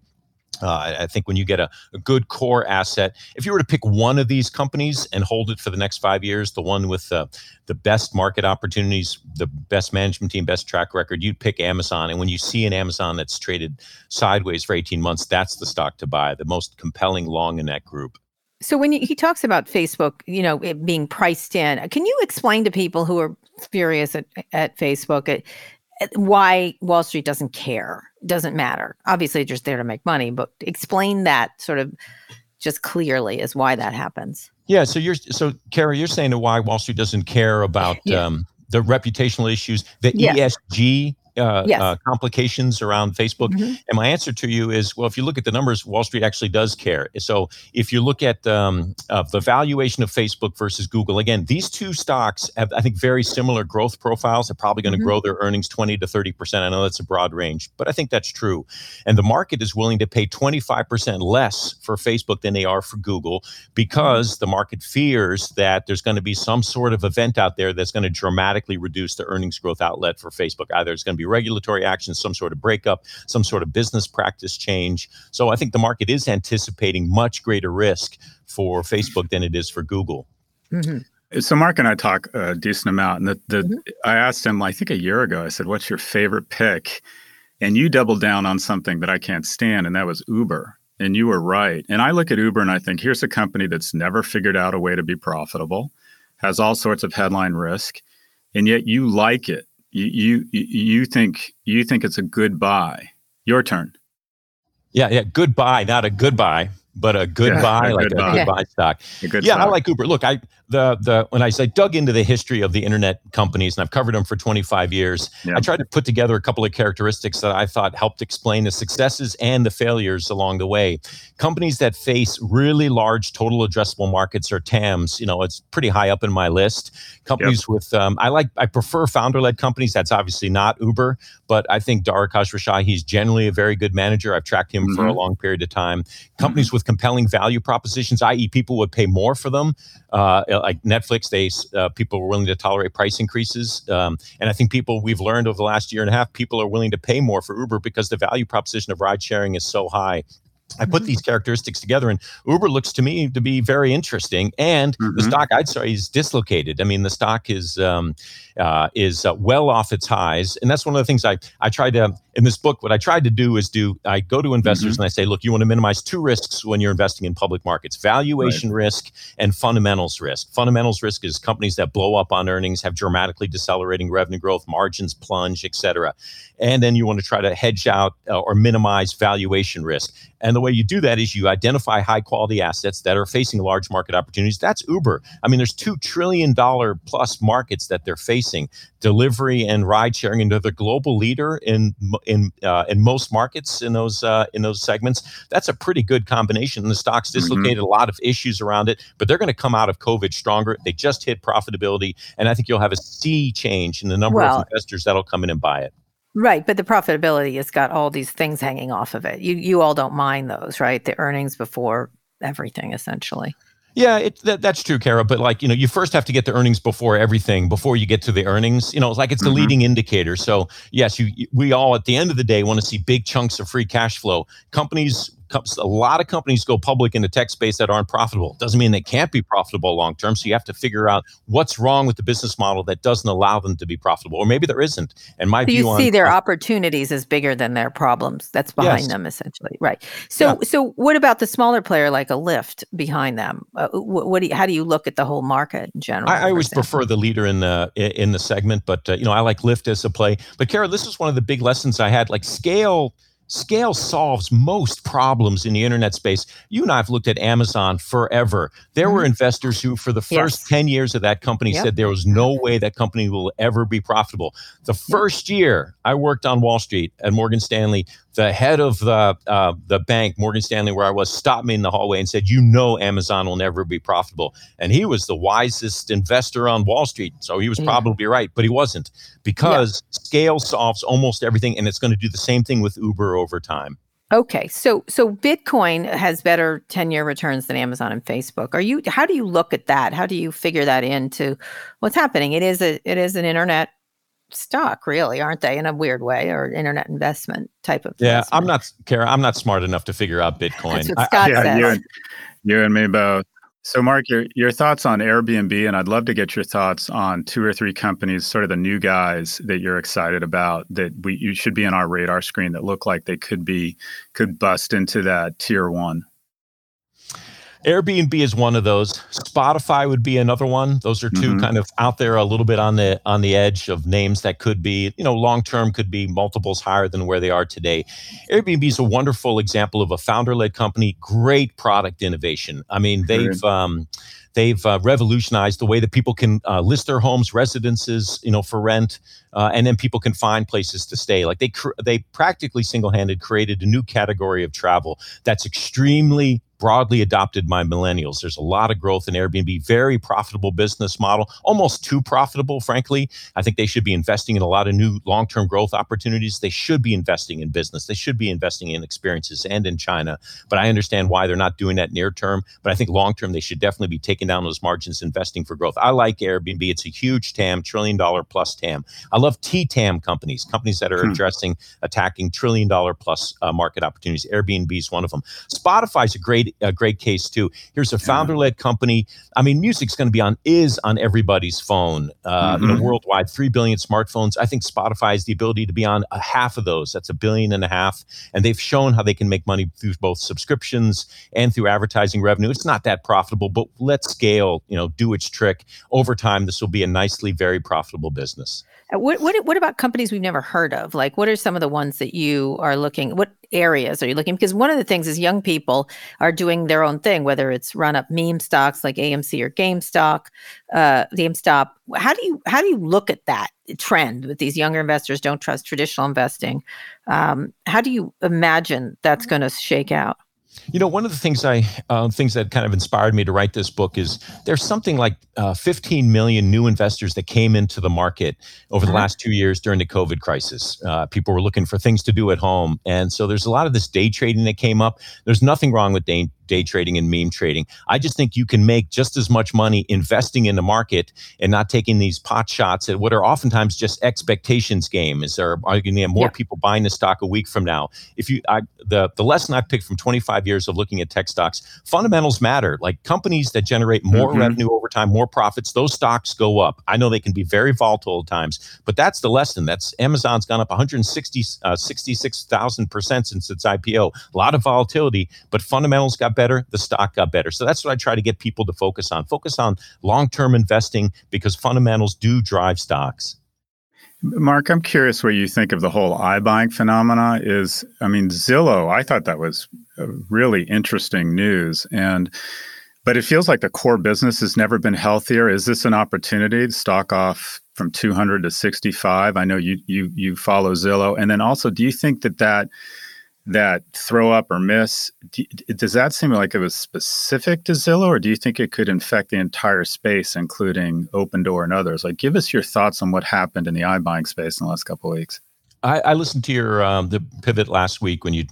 I think when you get a good core asset, if you were to pick one of these companies and hold it for the next 5 years, the one with the best market opportunities, the best management team, best track record, you'd pick Amazon. And when you see an Amazon that's traded sideways for 18 months, that's the stock to buy, the most compelling long in that group. So when he talks about Facebook, it being priced in, can you explain to people who are furious at Facebook why Wall Street doesn't care, doesn't matter? Obviously, they're just there to make money, but explain that sort of just clearly as why that happens. Yeah. So Kara, you're saying why Wall Street doesn't care about the reputational issues, the ESG complications around Facebook. And my answer to you is, well, if you look at the numbers, Wall Street actually does care. So if you look at the valuation of Facebook versus Google, again, these two stocks have, I think, very similar growth profiles. They're probably going to grow their earnings 20 to 30%. I know that's a broad range, but I think that's true. And the market is willing to pay 25% less for Facebook than they are for Google, because the market fears that there's going to be some sort of event out there that's going to dramatically reduce the earnings growth outlet for Facebook. Either it's going to be regulatory action, some sort of breakup, some sort of business practice change. So I think the market is anticipating much greater risk for Facebook than it is for Google. So Mark and I talk a decent amount, and I asked him, I think a year ago, I said, what's your favorite pick? And you doubled down on something that I can't stand, and that was Uber. And you were right. And I look at Uber and I think, here's a company that's never figured out a way to be profitable, has all sorts of headline risk, and yet you like it. You think it's a good buy. Your turn. Yeah, good buy, not a good buy. but a good buy, a good buy stock. I like Uber. Look, when I dug into the history of the internet companies, and I've covered them for 25 years, I tried to put together a couple of characteristics that I thought helped explain the successes and the failures along the way. Companies that face really large total addressable markets or TAMs, it's pretty high up in my list. Companies with, I prefer founder-led companies. That's obviously not Uber, but I think Darakesh Rashai, he's generally a very good manager. I've tracked him for a long period of time. Companies with compelling value propositions, i.e. people would pay more for them. Like Netflix, people were willing to tolerate price increases. And I think we've learned over the last year and a half, people are willing to pay more for Uber because the value proposition of ride sharing is so high. I put these characteristics together, and Uber looks to me to be very interesting. And the stock, I'd say, is dislocated. I mean, the stock is well off its highs, and that's one of the things I tried to in this book. What I tried to do is I go to investors and I say, look, you want to minimize two risks when you're investing in public markets: valuation risk and fundamentals risk. Fundamentals risk is companies that blow up on earnings, have dramatically decelerating revenue growth, margins plunge, et cetera. And then you want to try to hedge out or minimize valuation risk. And the way you do that is you identify high quality assets that are facing large market opportunities. That's Uber. I mean, there's $2 trillion plus markets that they're facing. Delivery and ride sharing, and they're the global leader in most markets in those segments. That's a pretty good combination. The stock's dislocated, a lot of issues around it, but they're going to come out of COVID stronger. They just hit profitability, and I think you'll have a sea change in the number of investors that'll come in and buy it. Right, but the profitability has got all these things hanging off of it. You all don't mind those, right? The earnings before everything, essentially. Yeah, that's true, Kara. But you first have to get the earnings before everything, before you get to the earnings. It's the leading indicator. So yes, we all at the end of the day want to see big chunks of free cash flow. A lot of companies go public in the tech space that aren't profitable. Doesn't mean they can't be profitable long term. So you have to figure out what's wrong with the business model that doesn't allow them to be profitable, or maybe there isn't. And my view on, you see their opportunities as bigger than their problems. That's behind them, essentially, right? So what about the smaller player like a Lyft behind them? How do you look at the whole market in general? I always prefer the leader in the segment, but I like Lyft as a play. But Kara, this is one of the big lessons I had. Scale solves most problems in the internet space. You and I have looked at Amazon forever. There were investors who, for the first 10 years of that company, said there was no way that company will ever be profitable. The first year I worked on Wall Street at Morgan Stanley, the head of the bank, Morgan Stanley, where I was, stopped me in the hallway and said, Amazon will never be profitable. And he was the wisest investor on Wall Street. So he was probably right, but he wasn't, because scale solves almost everything. And it's going to do the same thing with Uber over time. Okay, so Bitcoin has better 10-year returns than Amazon and Facebook. How do you look at that? How do you figure that into what's happening? It is an internet stock, really, aren't they, in a weird way, or internet investment type of investment? I'm not smart enough to figure out Bitcoin. That's what Scott says. You and me both. So Mark, your thoughts on Airbnb, and I'd love to get your thoughts on 2 or 3 companies, sort of the new guys that you're excited about, that you should be on our radar screen, that look like they could bust into that tier 1. Airbnb is one of those. Spotify would be another one. Those are 2 kind of out there a little bit on the edge of names that could be, long term could be multiples higher than where they are today. Airbnb is a wonderful example of a founder-led company, great product innovation. I mean, they've revolutionized the way that people can list their homes, residences, for rent, and then people can find places to stay. Like they practically single-handed created a new category of travel that's extremely broadly adopted by millennials. There's a lot of growth in Airbnb, very profitable business model, almost too profitable, frankly. I think they should be investing in a lot of new long-term growth opportunities. They should be investing in business. They should be investing in experiences and in China. But I understand why they're not doing that near term. But I think long-term, they should definitely be taking down those margins, investing for growth. I like Airbnb. It's a huge TAM, $1 trillion plus TAM. I love TTAM companies that are attacking $1 trillion plus market opportunities. Airbnb is one of them. Spotify is a great case too. Here's a founder-led company. I mean, music's going to be on everybody's phone. Worldwide, 3 billion smartphones. I think Spotify has the ability to be on a half of those. That's $1.5 billion, and they've shown how they can make money through both subscriptions and through advertising revenue. It's not that profitable, but let scale, do its trick. Over time, this will be a nicely, very profitable business. What about companies we've never heard of? Like, what are some of the ones that you are looking? What areas are you looking? Because one of the things is young people are doing their own thing, whether it's run up meme stocks like AMC or GameStop. How do you look at that trend with these younger investors don't trust traditional investing? How do you imagine that's going to shake out? One of the things things that kind of inspired me to write this book is there's something like 15 million new investors that came into the market over the last 2 years during the COVID crisis. People were looking for things to do at home. And so there's a lot of this day trading that came up. There's nothing wrong with day trading and meme trading. I just think you can make just as much money investing in the market and not taking these pot shots at what are oftentimes just expectations game. Is there are you going to have more people buying the stock a week from now? The lesson I picked from 25 years of looking at tech stocks, fundamentals matter. Like companies that generate more revenue over time, more profits, those stocks go up. I know they can be very volatile at times, but that's the lesson. That's Amazon's gone up 166,000% since its IPO. A lot of volatility, but fundamentals got better, the stock got better. So that's what I try to get people to focus on. Focus on long-term investing because fundamentals do drive stocks. Mark, I'm curious what you think of the whole iBuying phenomena. Zillow, I thought that was really interesting news. But it feels like the core business has never been healthier. Is this an opportunity to stock off from 200 to 65? I know you follow Zillow. And then also, do you think that throw up or miss, does that seem like it was specific to Zillow, or do you think it could infect the entire space, including Opendoor and others? Like, give us your thoughts on what happened in the iBuying space in the last couple of weeks. I listened to your the pivot last week when you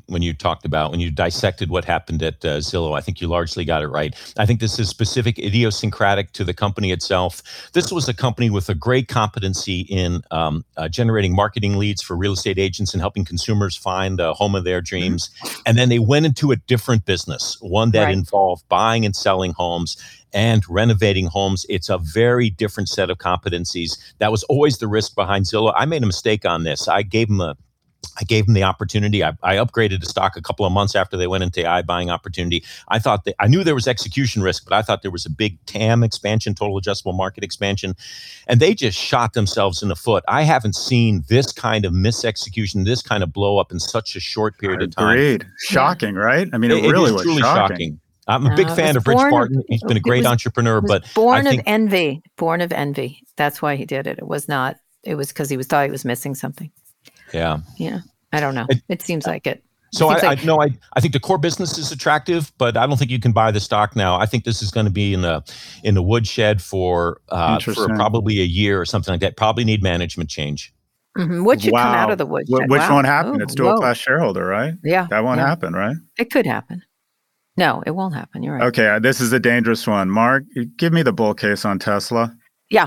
dissected what happened at Zillow. I think you largely got it right. I think this is specific, idiosyncratic to the company itself. This was a company with a great competency in generating marketing leads for real estate agents and helping consumers find the home of their dreams. And then they went into a different business, one that involved buying and selling homes and renovating homes. It's a very different set of competencies. That was always the risk behind Zillow. I made a mistake on this. I gave them the opportunity. I upgraded the stock a couple of months after they went into the iBuying opportunity. I knew there was execution risk, but I thought there was a big TAM expansion, total addressable market expansion, and they just shot themselves in the foot. I haven't seen this kind of misexecution, this kind of blow up in such a short period of time. Agreed. Shocking, right? I mean, it really was truly shocking. I'm a big fan of Rich Barton. He's been a great entrepreneur, but born of envy. That's why he did it. It was because he thought he was missing something. Yeah. I don't know. It seems like it. So I think the core business is attractive, but I don't think you can buy the stock now. I think this is going to be in the woodshed for probably a year or something like that. Probably need management change. What should come out of the woodshed? Which won't happen? It's dual class shareholder, right? Yeah. That won't happen, right? It could happen. No, it won't happen. You're right. Okay, this is a dangerous one. Mark, give me the bull case on Tesla. Yeah.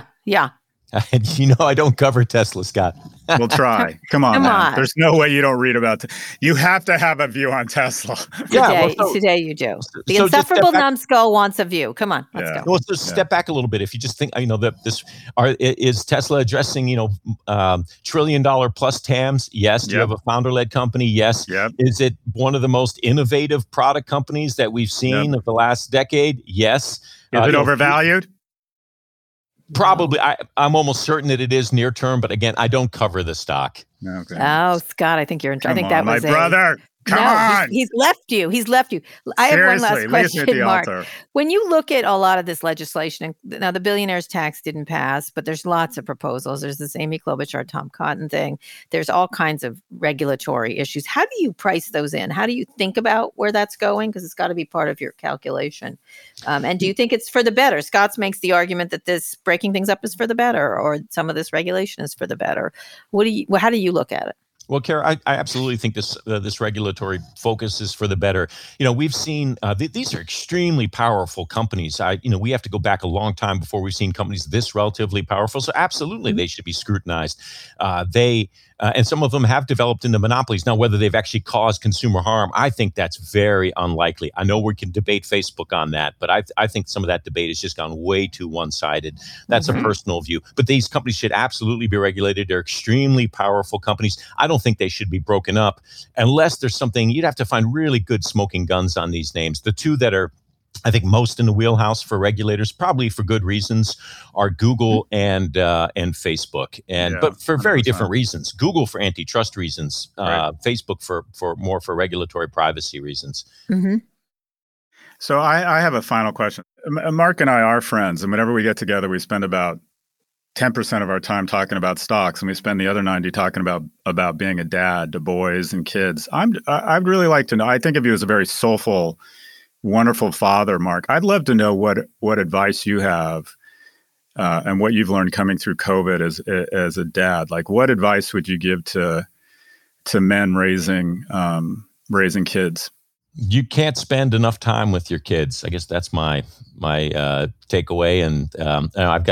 I don't cover Tesla, Scott. We'll try. Come on. There's no way you don't read about you have to have a view on Tesla. Today you do. The insufferable numbskull wants a view. Come on, let's go. Well, just step back a little bit. If you just think, is Tesla addressing, $1 trillion plus TAMs? Yes. Do you have a founder-led company? Yes. Yep. Is it one of the most innovative product companies that we've seen of the last decade? Yes. Is it overvalued? Probably. I'm almost certain that it is near term, but again, I don't cover the stock. Okay. Oh, Scott, I think you're in trouble. I think that was my brother. Come on. He's left you. I have one last question, Mark. When you look at a lot of this legislation, now the billionaires tax didn't pass, but there's lots of proposals. There's this Amy Klobuchar, Tom Cotton thing. There's all kinds of regulatory issues. How do you price those in? How do you think about where that's going? Because it's got to be part of your calculation. And do you think it's for the better? Scott makes the argument that this breaking things up is for the better, or some of this regulation is for the better. How do you look at it? Well, Kara, I absolutely think this regulatory focus is for the better. We've seen these are extremely powerful companies. We have to go back a long time before we've seen companies this relatively powerful. So absolutely, they should be scrutinized. And some of them have developed into monopolies. Now, whether they've actually caused consumer harm, I think that's very unlikely. I know we can debate Facebook on that, but I think some of that debate has just gone way too one-sided. That's a personal view. But these companies should absolutely be regulated. They're extremely powerful companies. I don't think they should be broken up unless there's something. You'd have to find really good smoking guns on these names. The two that are, I think, most in the wheelhouse for regulators, probably for good reasons, are Google and Facebook, but for very 100%. Different reasons. Google for antitrust reasons, Facebook for regulatory privacy reasons. So I have a final question. Mark and I are friends, and whenever we get together, we spend about 10% of our time talking about stocks, and we spend the other 90 talking about being a dad to boys and kids. I'd really like to know. I think of you as a very soulful, wonderful father, Mark. I'd love to know what advice you have and what you've learned coming through COVID as a dad. Like, what advice would you give to men raising kids? You can't spend enough time with your kids. I guess that's my takeaway. And I've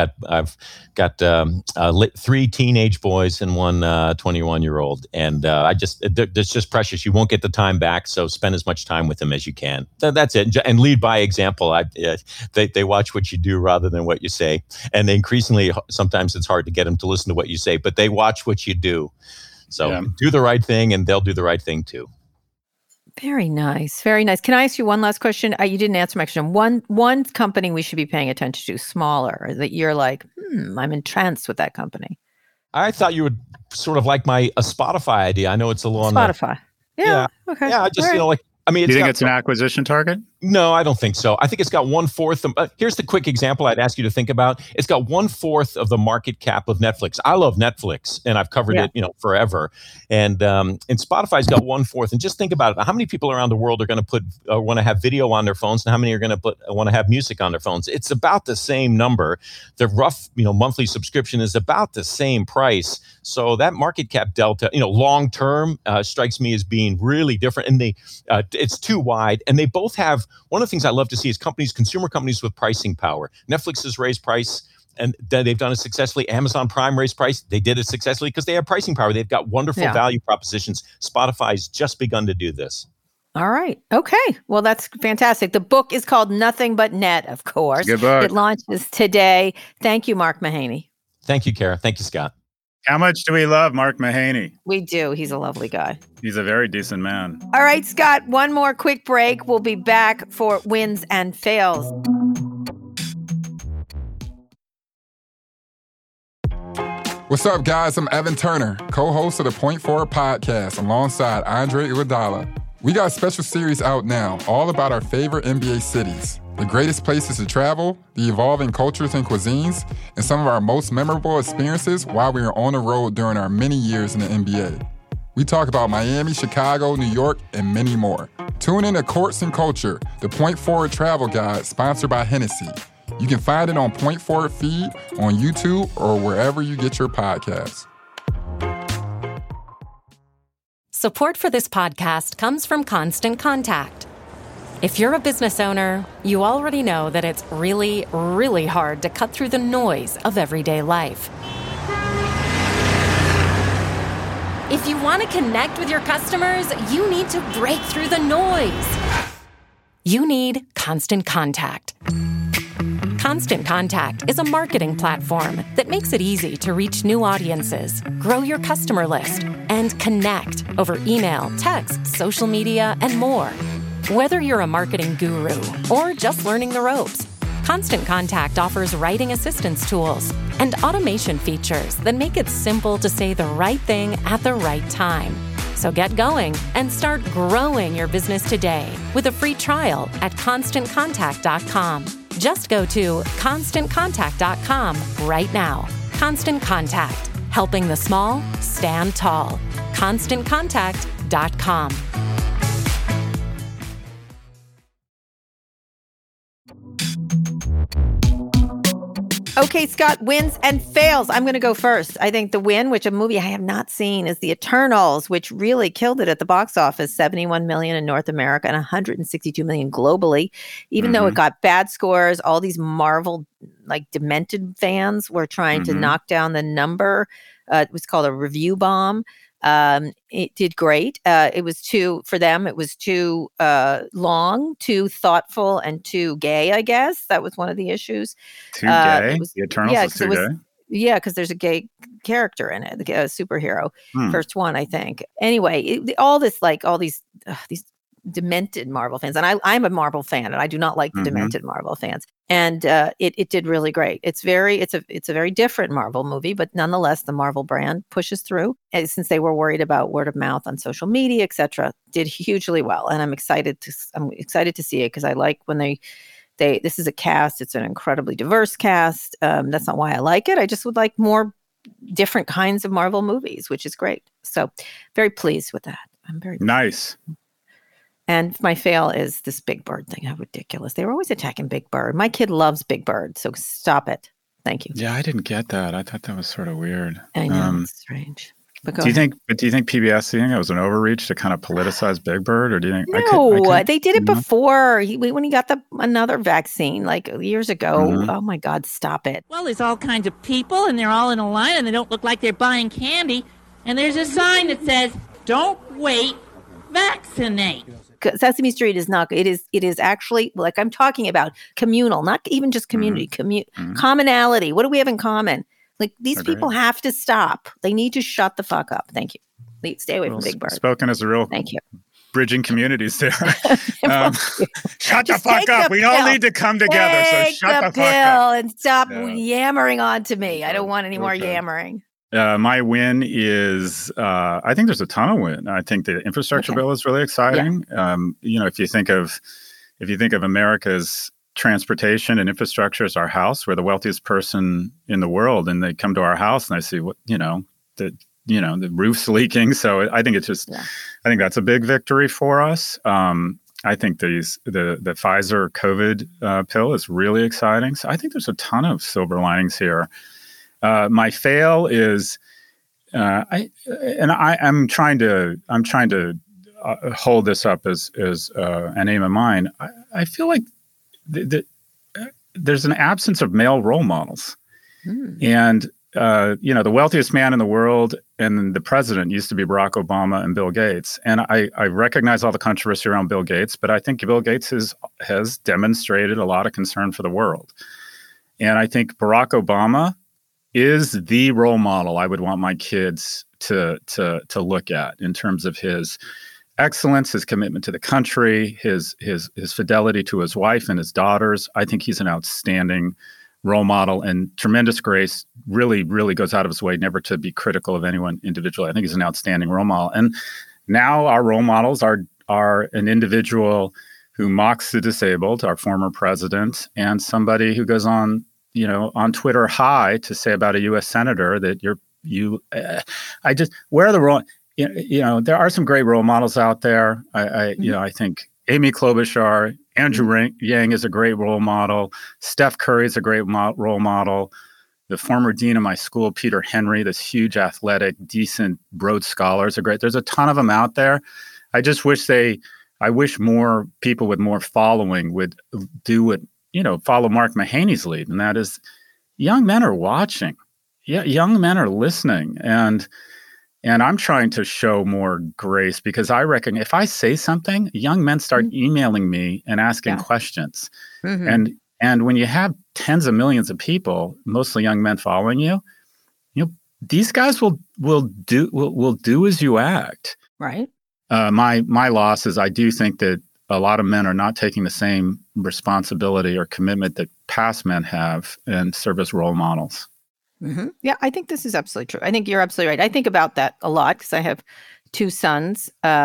got 3 teenage boys and one 21-year-old, and it's just precious. You won't get the time back, so spend as much time with them as you can. That's it. And lead by example. They watch what you do rather than what you say. And increasingly, sometimes it's hard to get them to listen to what you say, but they watch what you do. So do the right thing, and they'll do the right thing too. Very nice. Very nice. Can I ask you one last question? You didn't answer my question. One company we should be paying attention to, smaller, that you're like, I'm entranced with that company. I thought you would sort of like a Spotify idea. I know it's a little Spotify. Yeah. Okay. Yeah. I just, right. Do you think it's an acquisition target? No, I don't think so. I think it's got 1/4. Here's the quick example I'd ask you to think about. It's got 1/4 of the market cap of Netflix. I love Netflix, and I've covered it, forever. And Spotify's got 1/4. And just think about it. How many people around the world are going to want to have video on their phones, and how many are going to want to have music on their phones? It's about the same number. The rough, monthly subscription is about the same price. So that market cap delta, long term, strikes me as being really different. And it's too wide. And they both have. One of the things I love to see is consumer companies with pricing power. Netflix has raised price, and they've done it successfully. Amazon Prime raised price. They did it successfully because they have pricing power. They've got wonderful value propositions. Spotify's just begun to do this. All right. Okay. Well, that's fantastic. The book is called Nothing But Net, of course. Good book. It launches today. Thank you, Mark Mahaney. Thank you, Kara. Thank you, Scott. How much do we love Mark Mahaney? We do. He's a lovely guy. He's a very decent man. All right, Scott, one more quick break. We'll be back for Wins and Fails. What's up, guys? I'm Evan Turner, co-host of the Point Forward podcast alongside Andre Iguodala. We got a special series out now, all about our favorite NBA cities, the greatest places to travel, the evolving cultures and cuisines, and some of our most memorable experiences while we were on the road during our many years in the NBA. We talk about Miami, Chicago, New York, and many more. Tune in to Courts and Culture, the Point Forward travel guide sponsored by Hennessy. You can find it on Point Forward feed, on YouTube, or wherever you get your podcasts. Support for this podcast comes from Constant Contact. If you're a business owner, you already know that it's really, really hard to cut through the noise of everyday life. If you want to connect with your customers, you need to break through the noise. You need Constant Contact. Constant Contact is a marketing platform that makes it easy to reach new audiences, grow your customer list, and connect over email, text, social media, and more. Whether you're a marketing guru or just learning the ropes, Constant Contact offers writing assistance tools and automation features that make it simple to say the right thing at the right time. So get going and start growing your business today with a free trial at ConstantContact.com. Just go to ConstantContact.com right now. Constant Contact, helping the small stand tall. ConstantContact.com. Okay, Scott, wins and fails. I'm going to go first. I think the win, which a movie I have not seen, is The Eternals, which really killed it at the box office, 71 million in North America and 162 million globally. Even though it got bad scores, all these Marvel, demented fans were trying to knock down the number. It was called a review bomb. It did great. It was too long, too thoughtful, and too gay, I guess. That was one of the issues. Too gay? The Eternals was too gay? Yeah, because there's a gay character in it, a superhero. First one, I think. Anyway, all these demented Marvel fans. And I'm a Marvel fan, and I do not like the demented Marvel fans. And it did really great. It's a very different Marvel movie, but nonetheless, the Marvel brand pushes through. And since they were worried about word of mouth on social media, etc., did hugely well. And I'm excited to see it, because I like when they this is a cast. It's an incredibly diverse cast. That's not why I like it. I just would like more different kinds of Marvel movies, which is great. So very pleased with that. I'm very nice. And my fail is this Big Bird thing. How ridiculous. They were always attacking Big Bird. My kid loves Big Bird, so stop it. Thank you. Yeah, I didn't get that. I thought that was sort of weird. I know, it's strange. But do you think PBS, do you think it was an overreach to kind of politicize Big Bird, or do you think? No, they did it before when he got another vaccine like years ago. Oh my God, stop it! Well, there's all kinds of people, and they're all in a line, and they don't look like they're buying candy. And there's a sign that says, "Don't wait, vaccinate." Sesame Street is not. It is actually, like I'm talking about, communal, not even just community. Commonality. What do we have in common? Like, these people have to stop. They need to shut the fuck up. Thank you. Stay away from Big Bird. Spoken as a real thank you. Bridging communities there. Shut the fuck up. We all need to come together. So shut the fuck up. And stop yammering on to me. I don't want any more yammering. My win is, I think there's a ton of win. I think the infrastructure bill is really exciting. Yeah. If you think of America's transportation and infrastructure as our house, we're the wealthiest person in the world, and they come to our house and I see the roof's leaking. So I think I think that's a big victory for us. I think the Pfizer COVID pill is really exciting. So I think there's a ton of silver linings here. My fail is, I'm trying to hold this up as an aim of mine. I feel like there's an absence of male role models, and the wealthiest man in the world and the president used to be Barack Obama and Bill Gates. And I recognize all the controversy around Bill Gates, but I think Bill Gates has demonstrated a lot of concern for the world. And I think Barack Obama is the role model I would want my kids to look at in terms of his excellence, his commitment to the country, his fidelity to his wife and his daughters. I think he's an outstanding role model, and tremendous grace. Really, really goes out of his way never to be critical of anyone individually. I think he's an outstanding role model. And now our role models are an individual who mocks the disabled, our former president, and somebody who goes on Twitter to say about a U.S. senator that where are the role? There are some great role models out there. I think Amy Klobuchar, Andrew Yang is a great role model. Steph Curry is a great role model. The former dean of my school, Peter Henry, this huge athletic, decent Rhodes Scholar is there's a ton of them out there. I just wish I wish more people with more following would do what, follow Mark Mahaney's lead. And that is, young men are watching. Yeah, young men are listening. And I'm trying to show more grace, because I reckon if I say something, young men start emailing me and asking questions. And when you have tens of millions of people, mostly young men following you, these guys will do as you act. Right. My loss is I do think that a lot of men are not taking the same responsibility or commitment that past men have and serve as role models. Yeah, I think this is absolutely true. I think you're absolutely right. I think about that a lot because I have two sons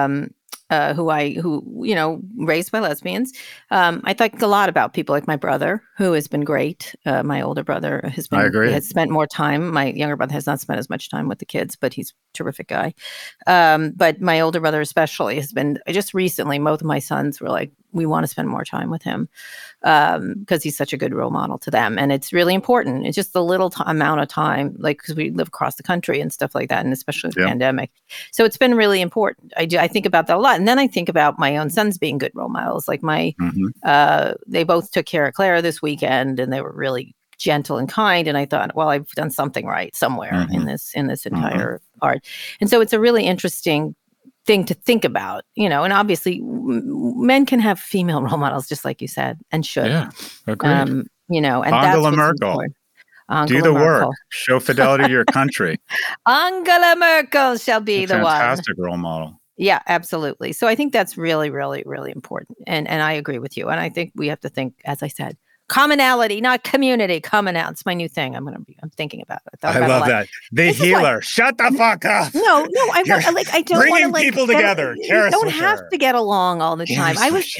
who raised by lesbians. I think a lot about people like my brother, who has been great. My older brother has spent more time. My younger brother has not spent as much time with the kids, but he's a terrific guy. But my older brother especially has been, just recently, both of my sons were like, we want to spend more time with him because he's such a good role model to them. And it's really important. It's just a little amount of time, like, because we live across the country and stuff like that, and especially with the pandemic. So it's been really important. I think about that a lot. And then I think about my own sons being good role models. Like they both took care of Clara this weekend, and they were really gentle and kind. And I thought, well, I've done something right somewhere in this entire art. And so it's a really interesting thing to think about, and obviously men can have female role models, just like you said, and should. Yeah, agreed. And Angela Merkel. Do the work. Show fidelity to your country. Angela Merkel shall be the one. Fantastic role model. Yeah, absolutely. So I think that's really, really, really important. And I agree with you. And I think we have to think, as I said, commonality, not community. Commonality. It's my new thing. I'm thinking about it. I love that. The healer. Shut the fuck up. No. I don't bringing want to people together. You don't have to get along all the time.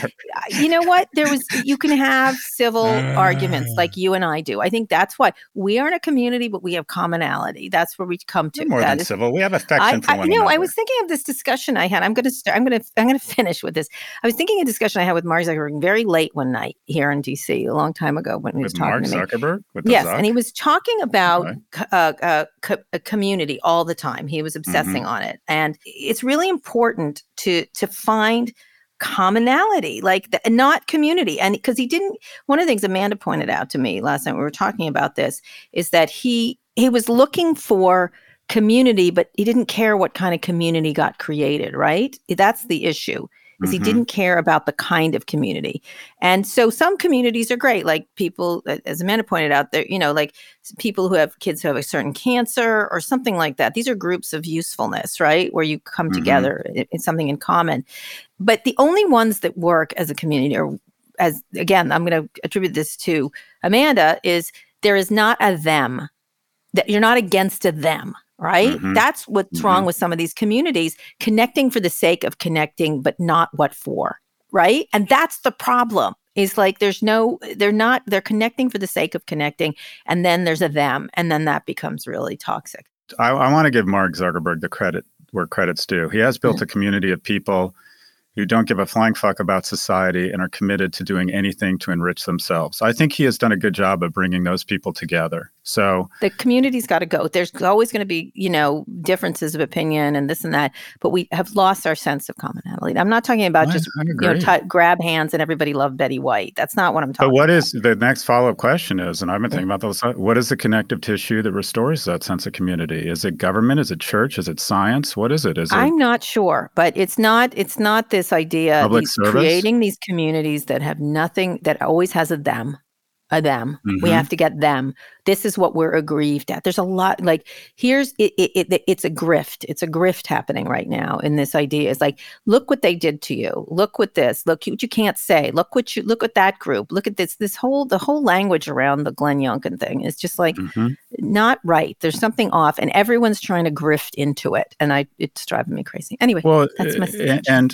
You know what? You can have civil arguments like you and I do. I think that's what we are in a community, but we have commonality. That's where we come to. More than civil. We have affection for one another. I was thinking of this discussion I had. I'm going to finish with this. I was thinking of a discussion I had with Mark Zuckerberg very late one night here in DC, a long time ago when he was talking to me. Mark Zuckerberg? Yes, and he was talking about a community all the time. He was obsessing on it. And it's really important to find commonality, not community. And because one of the things Amanda pointed out to me last night, we were talking about this, is that he was looking for community, but he didn't care what kind of community got created, right? That's the issue. Is he didn't care about the kind of community. And so some communities are great, like people, as Amanda pointed out, there, like people who have kids who have a certain cancer or something like that. These are groups of usefulness, right? Where you come together in something in common. But the only ones that work as a community, or again, I'm going to attribute this to Amanda, is there is not a them, that you're not against a them. Right? That's what's wrong with some of these communities, connecting for the sake of connecting, but not what for. Right? And that's the problem, is like they're connecting for the sake of connecting. And then there's a them. And then that becomes really toxic. I want to give Mark Zuckerberg the credit where credit's due. He has built a community of people who don't give a flying fuck about society and are committed to doing anything to enrich themselves. I think he has done a good job of bringing those people together. So the community's got to go. There's always going to be, differences of opinion and this and that, but we have lost our sense of commonality. I'm not talking about grab hands and everybody love Betty White. That's not what I'm talking about. But what is the next follow-up question is, and I've been thinking about those, what is the connective tissue that restores that sense of community? Is it government? Is it church? Is it science? What is it? I'm not sure, but it's not this idea of creating these communities that have nothing, that always has a them. We have to get them. This is what we're aggrieved at. There's a lot, it's a grift. It's a grift happening right now in this idea. It's like, look what they did to you. Look what this, look what you can't say. Look at that group. Look at this, the whole language around the Glenn Youngkin thing is just not right. There's something off and everyone's trying to grift into it. And it's driving me crazy. Anyway, that's my suggestion.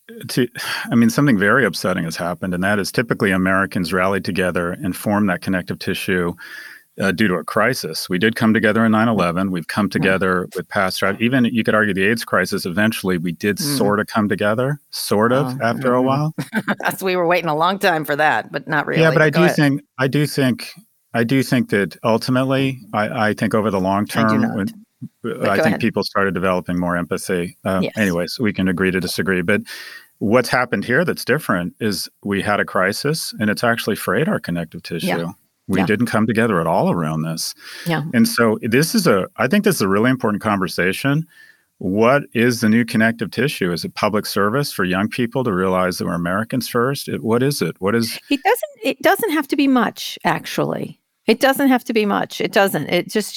Something very upsetting has happened, and that is typically Americans rallied together and formed that connective tissue due to a crisis. We did come together in 9/11. We've come together with past, even you could argue the AIDS crisis. Eventually, we did sort of come together, after a while. We were waiting a long time for that, but not really. Yeah, but I do think that ultimately, I think over the long term, I think people started developing more empathy. Yes. Anyways, we can agree to disagree. But what's happened here that's different is we had a crisis and it's actually frayed our connective tissue. Yeah. We didn't come together at all around this. Yeah. And so I think this is a really important conversation. What is the new connective tissue? Is it public service for young people to realize that we're Americans first? What is it? It doesn't have to be much, actually. It doesn't have to be much. It doesn't.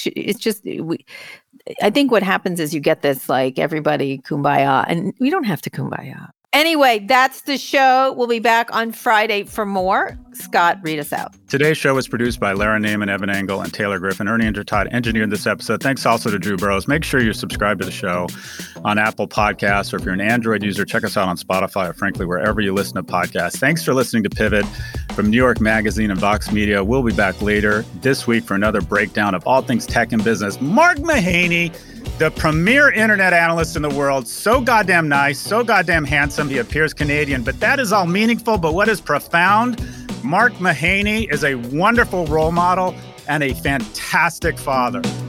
I think what happens is you get this, everybody kumbaya, and we don't have to kumbaya. Anyway, that's the show. We'll be back on Friday for more. Scott, read us out. Today's show was produced by Lara Naiman, Evan Engel, and Taylor Griffin. Ernie Intertot engineered this episode. Thanks also to Drew Burrows. Make sure you're subscribed to the show on Apple Podcasts, or if you're an Android user, check us out on Spotify, or frankly, wherever you listen to podcasts. Thanks for listening to Pivot from New York Magazine and Vox Media. We'll be back later this week for another breakdown of all things tech and business. Mark Mahaney, the premier internet analyst in the world, so goddamn nice, so goddamn handsome. He appears Canadian, but that is all meaningful. But what is profound? Mark Mahaney is a wonderful role model and a fantastic father.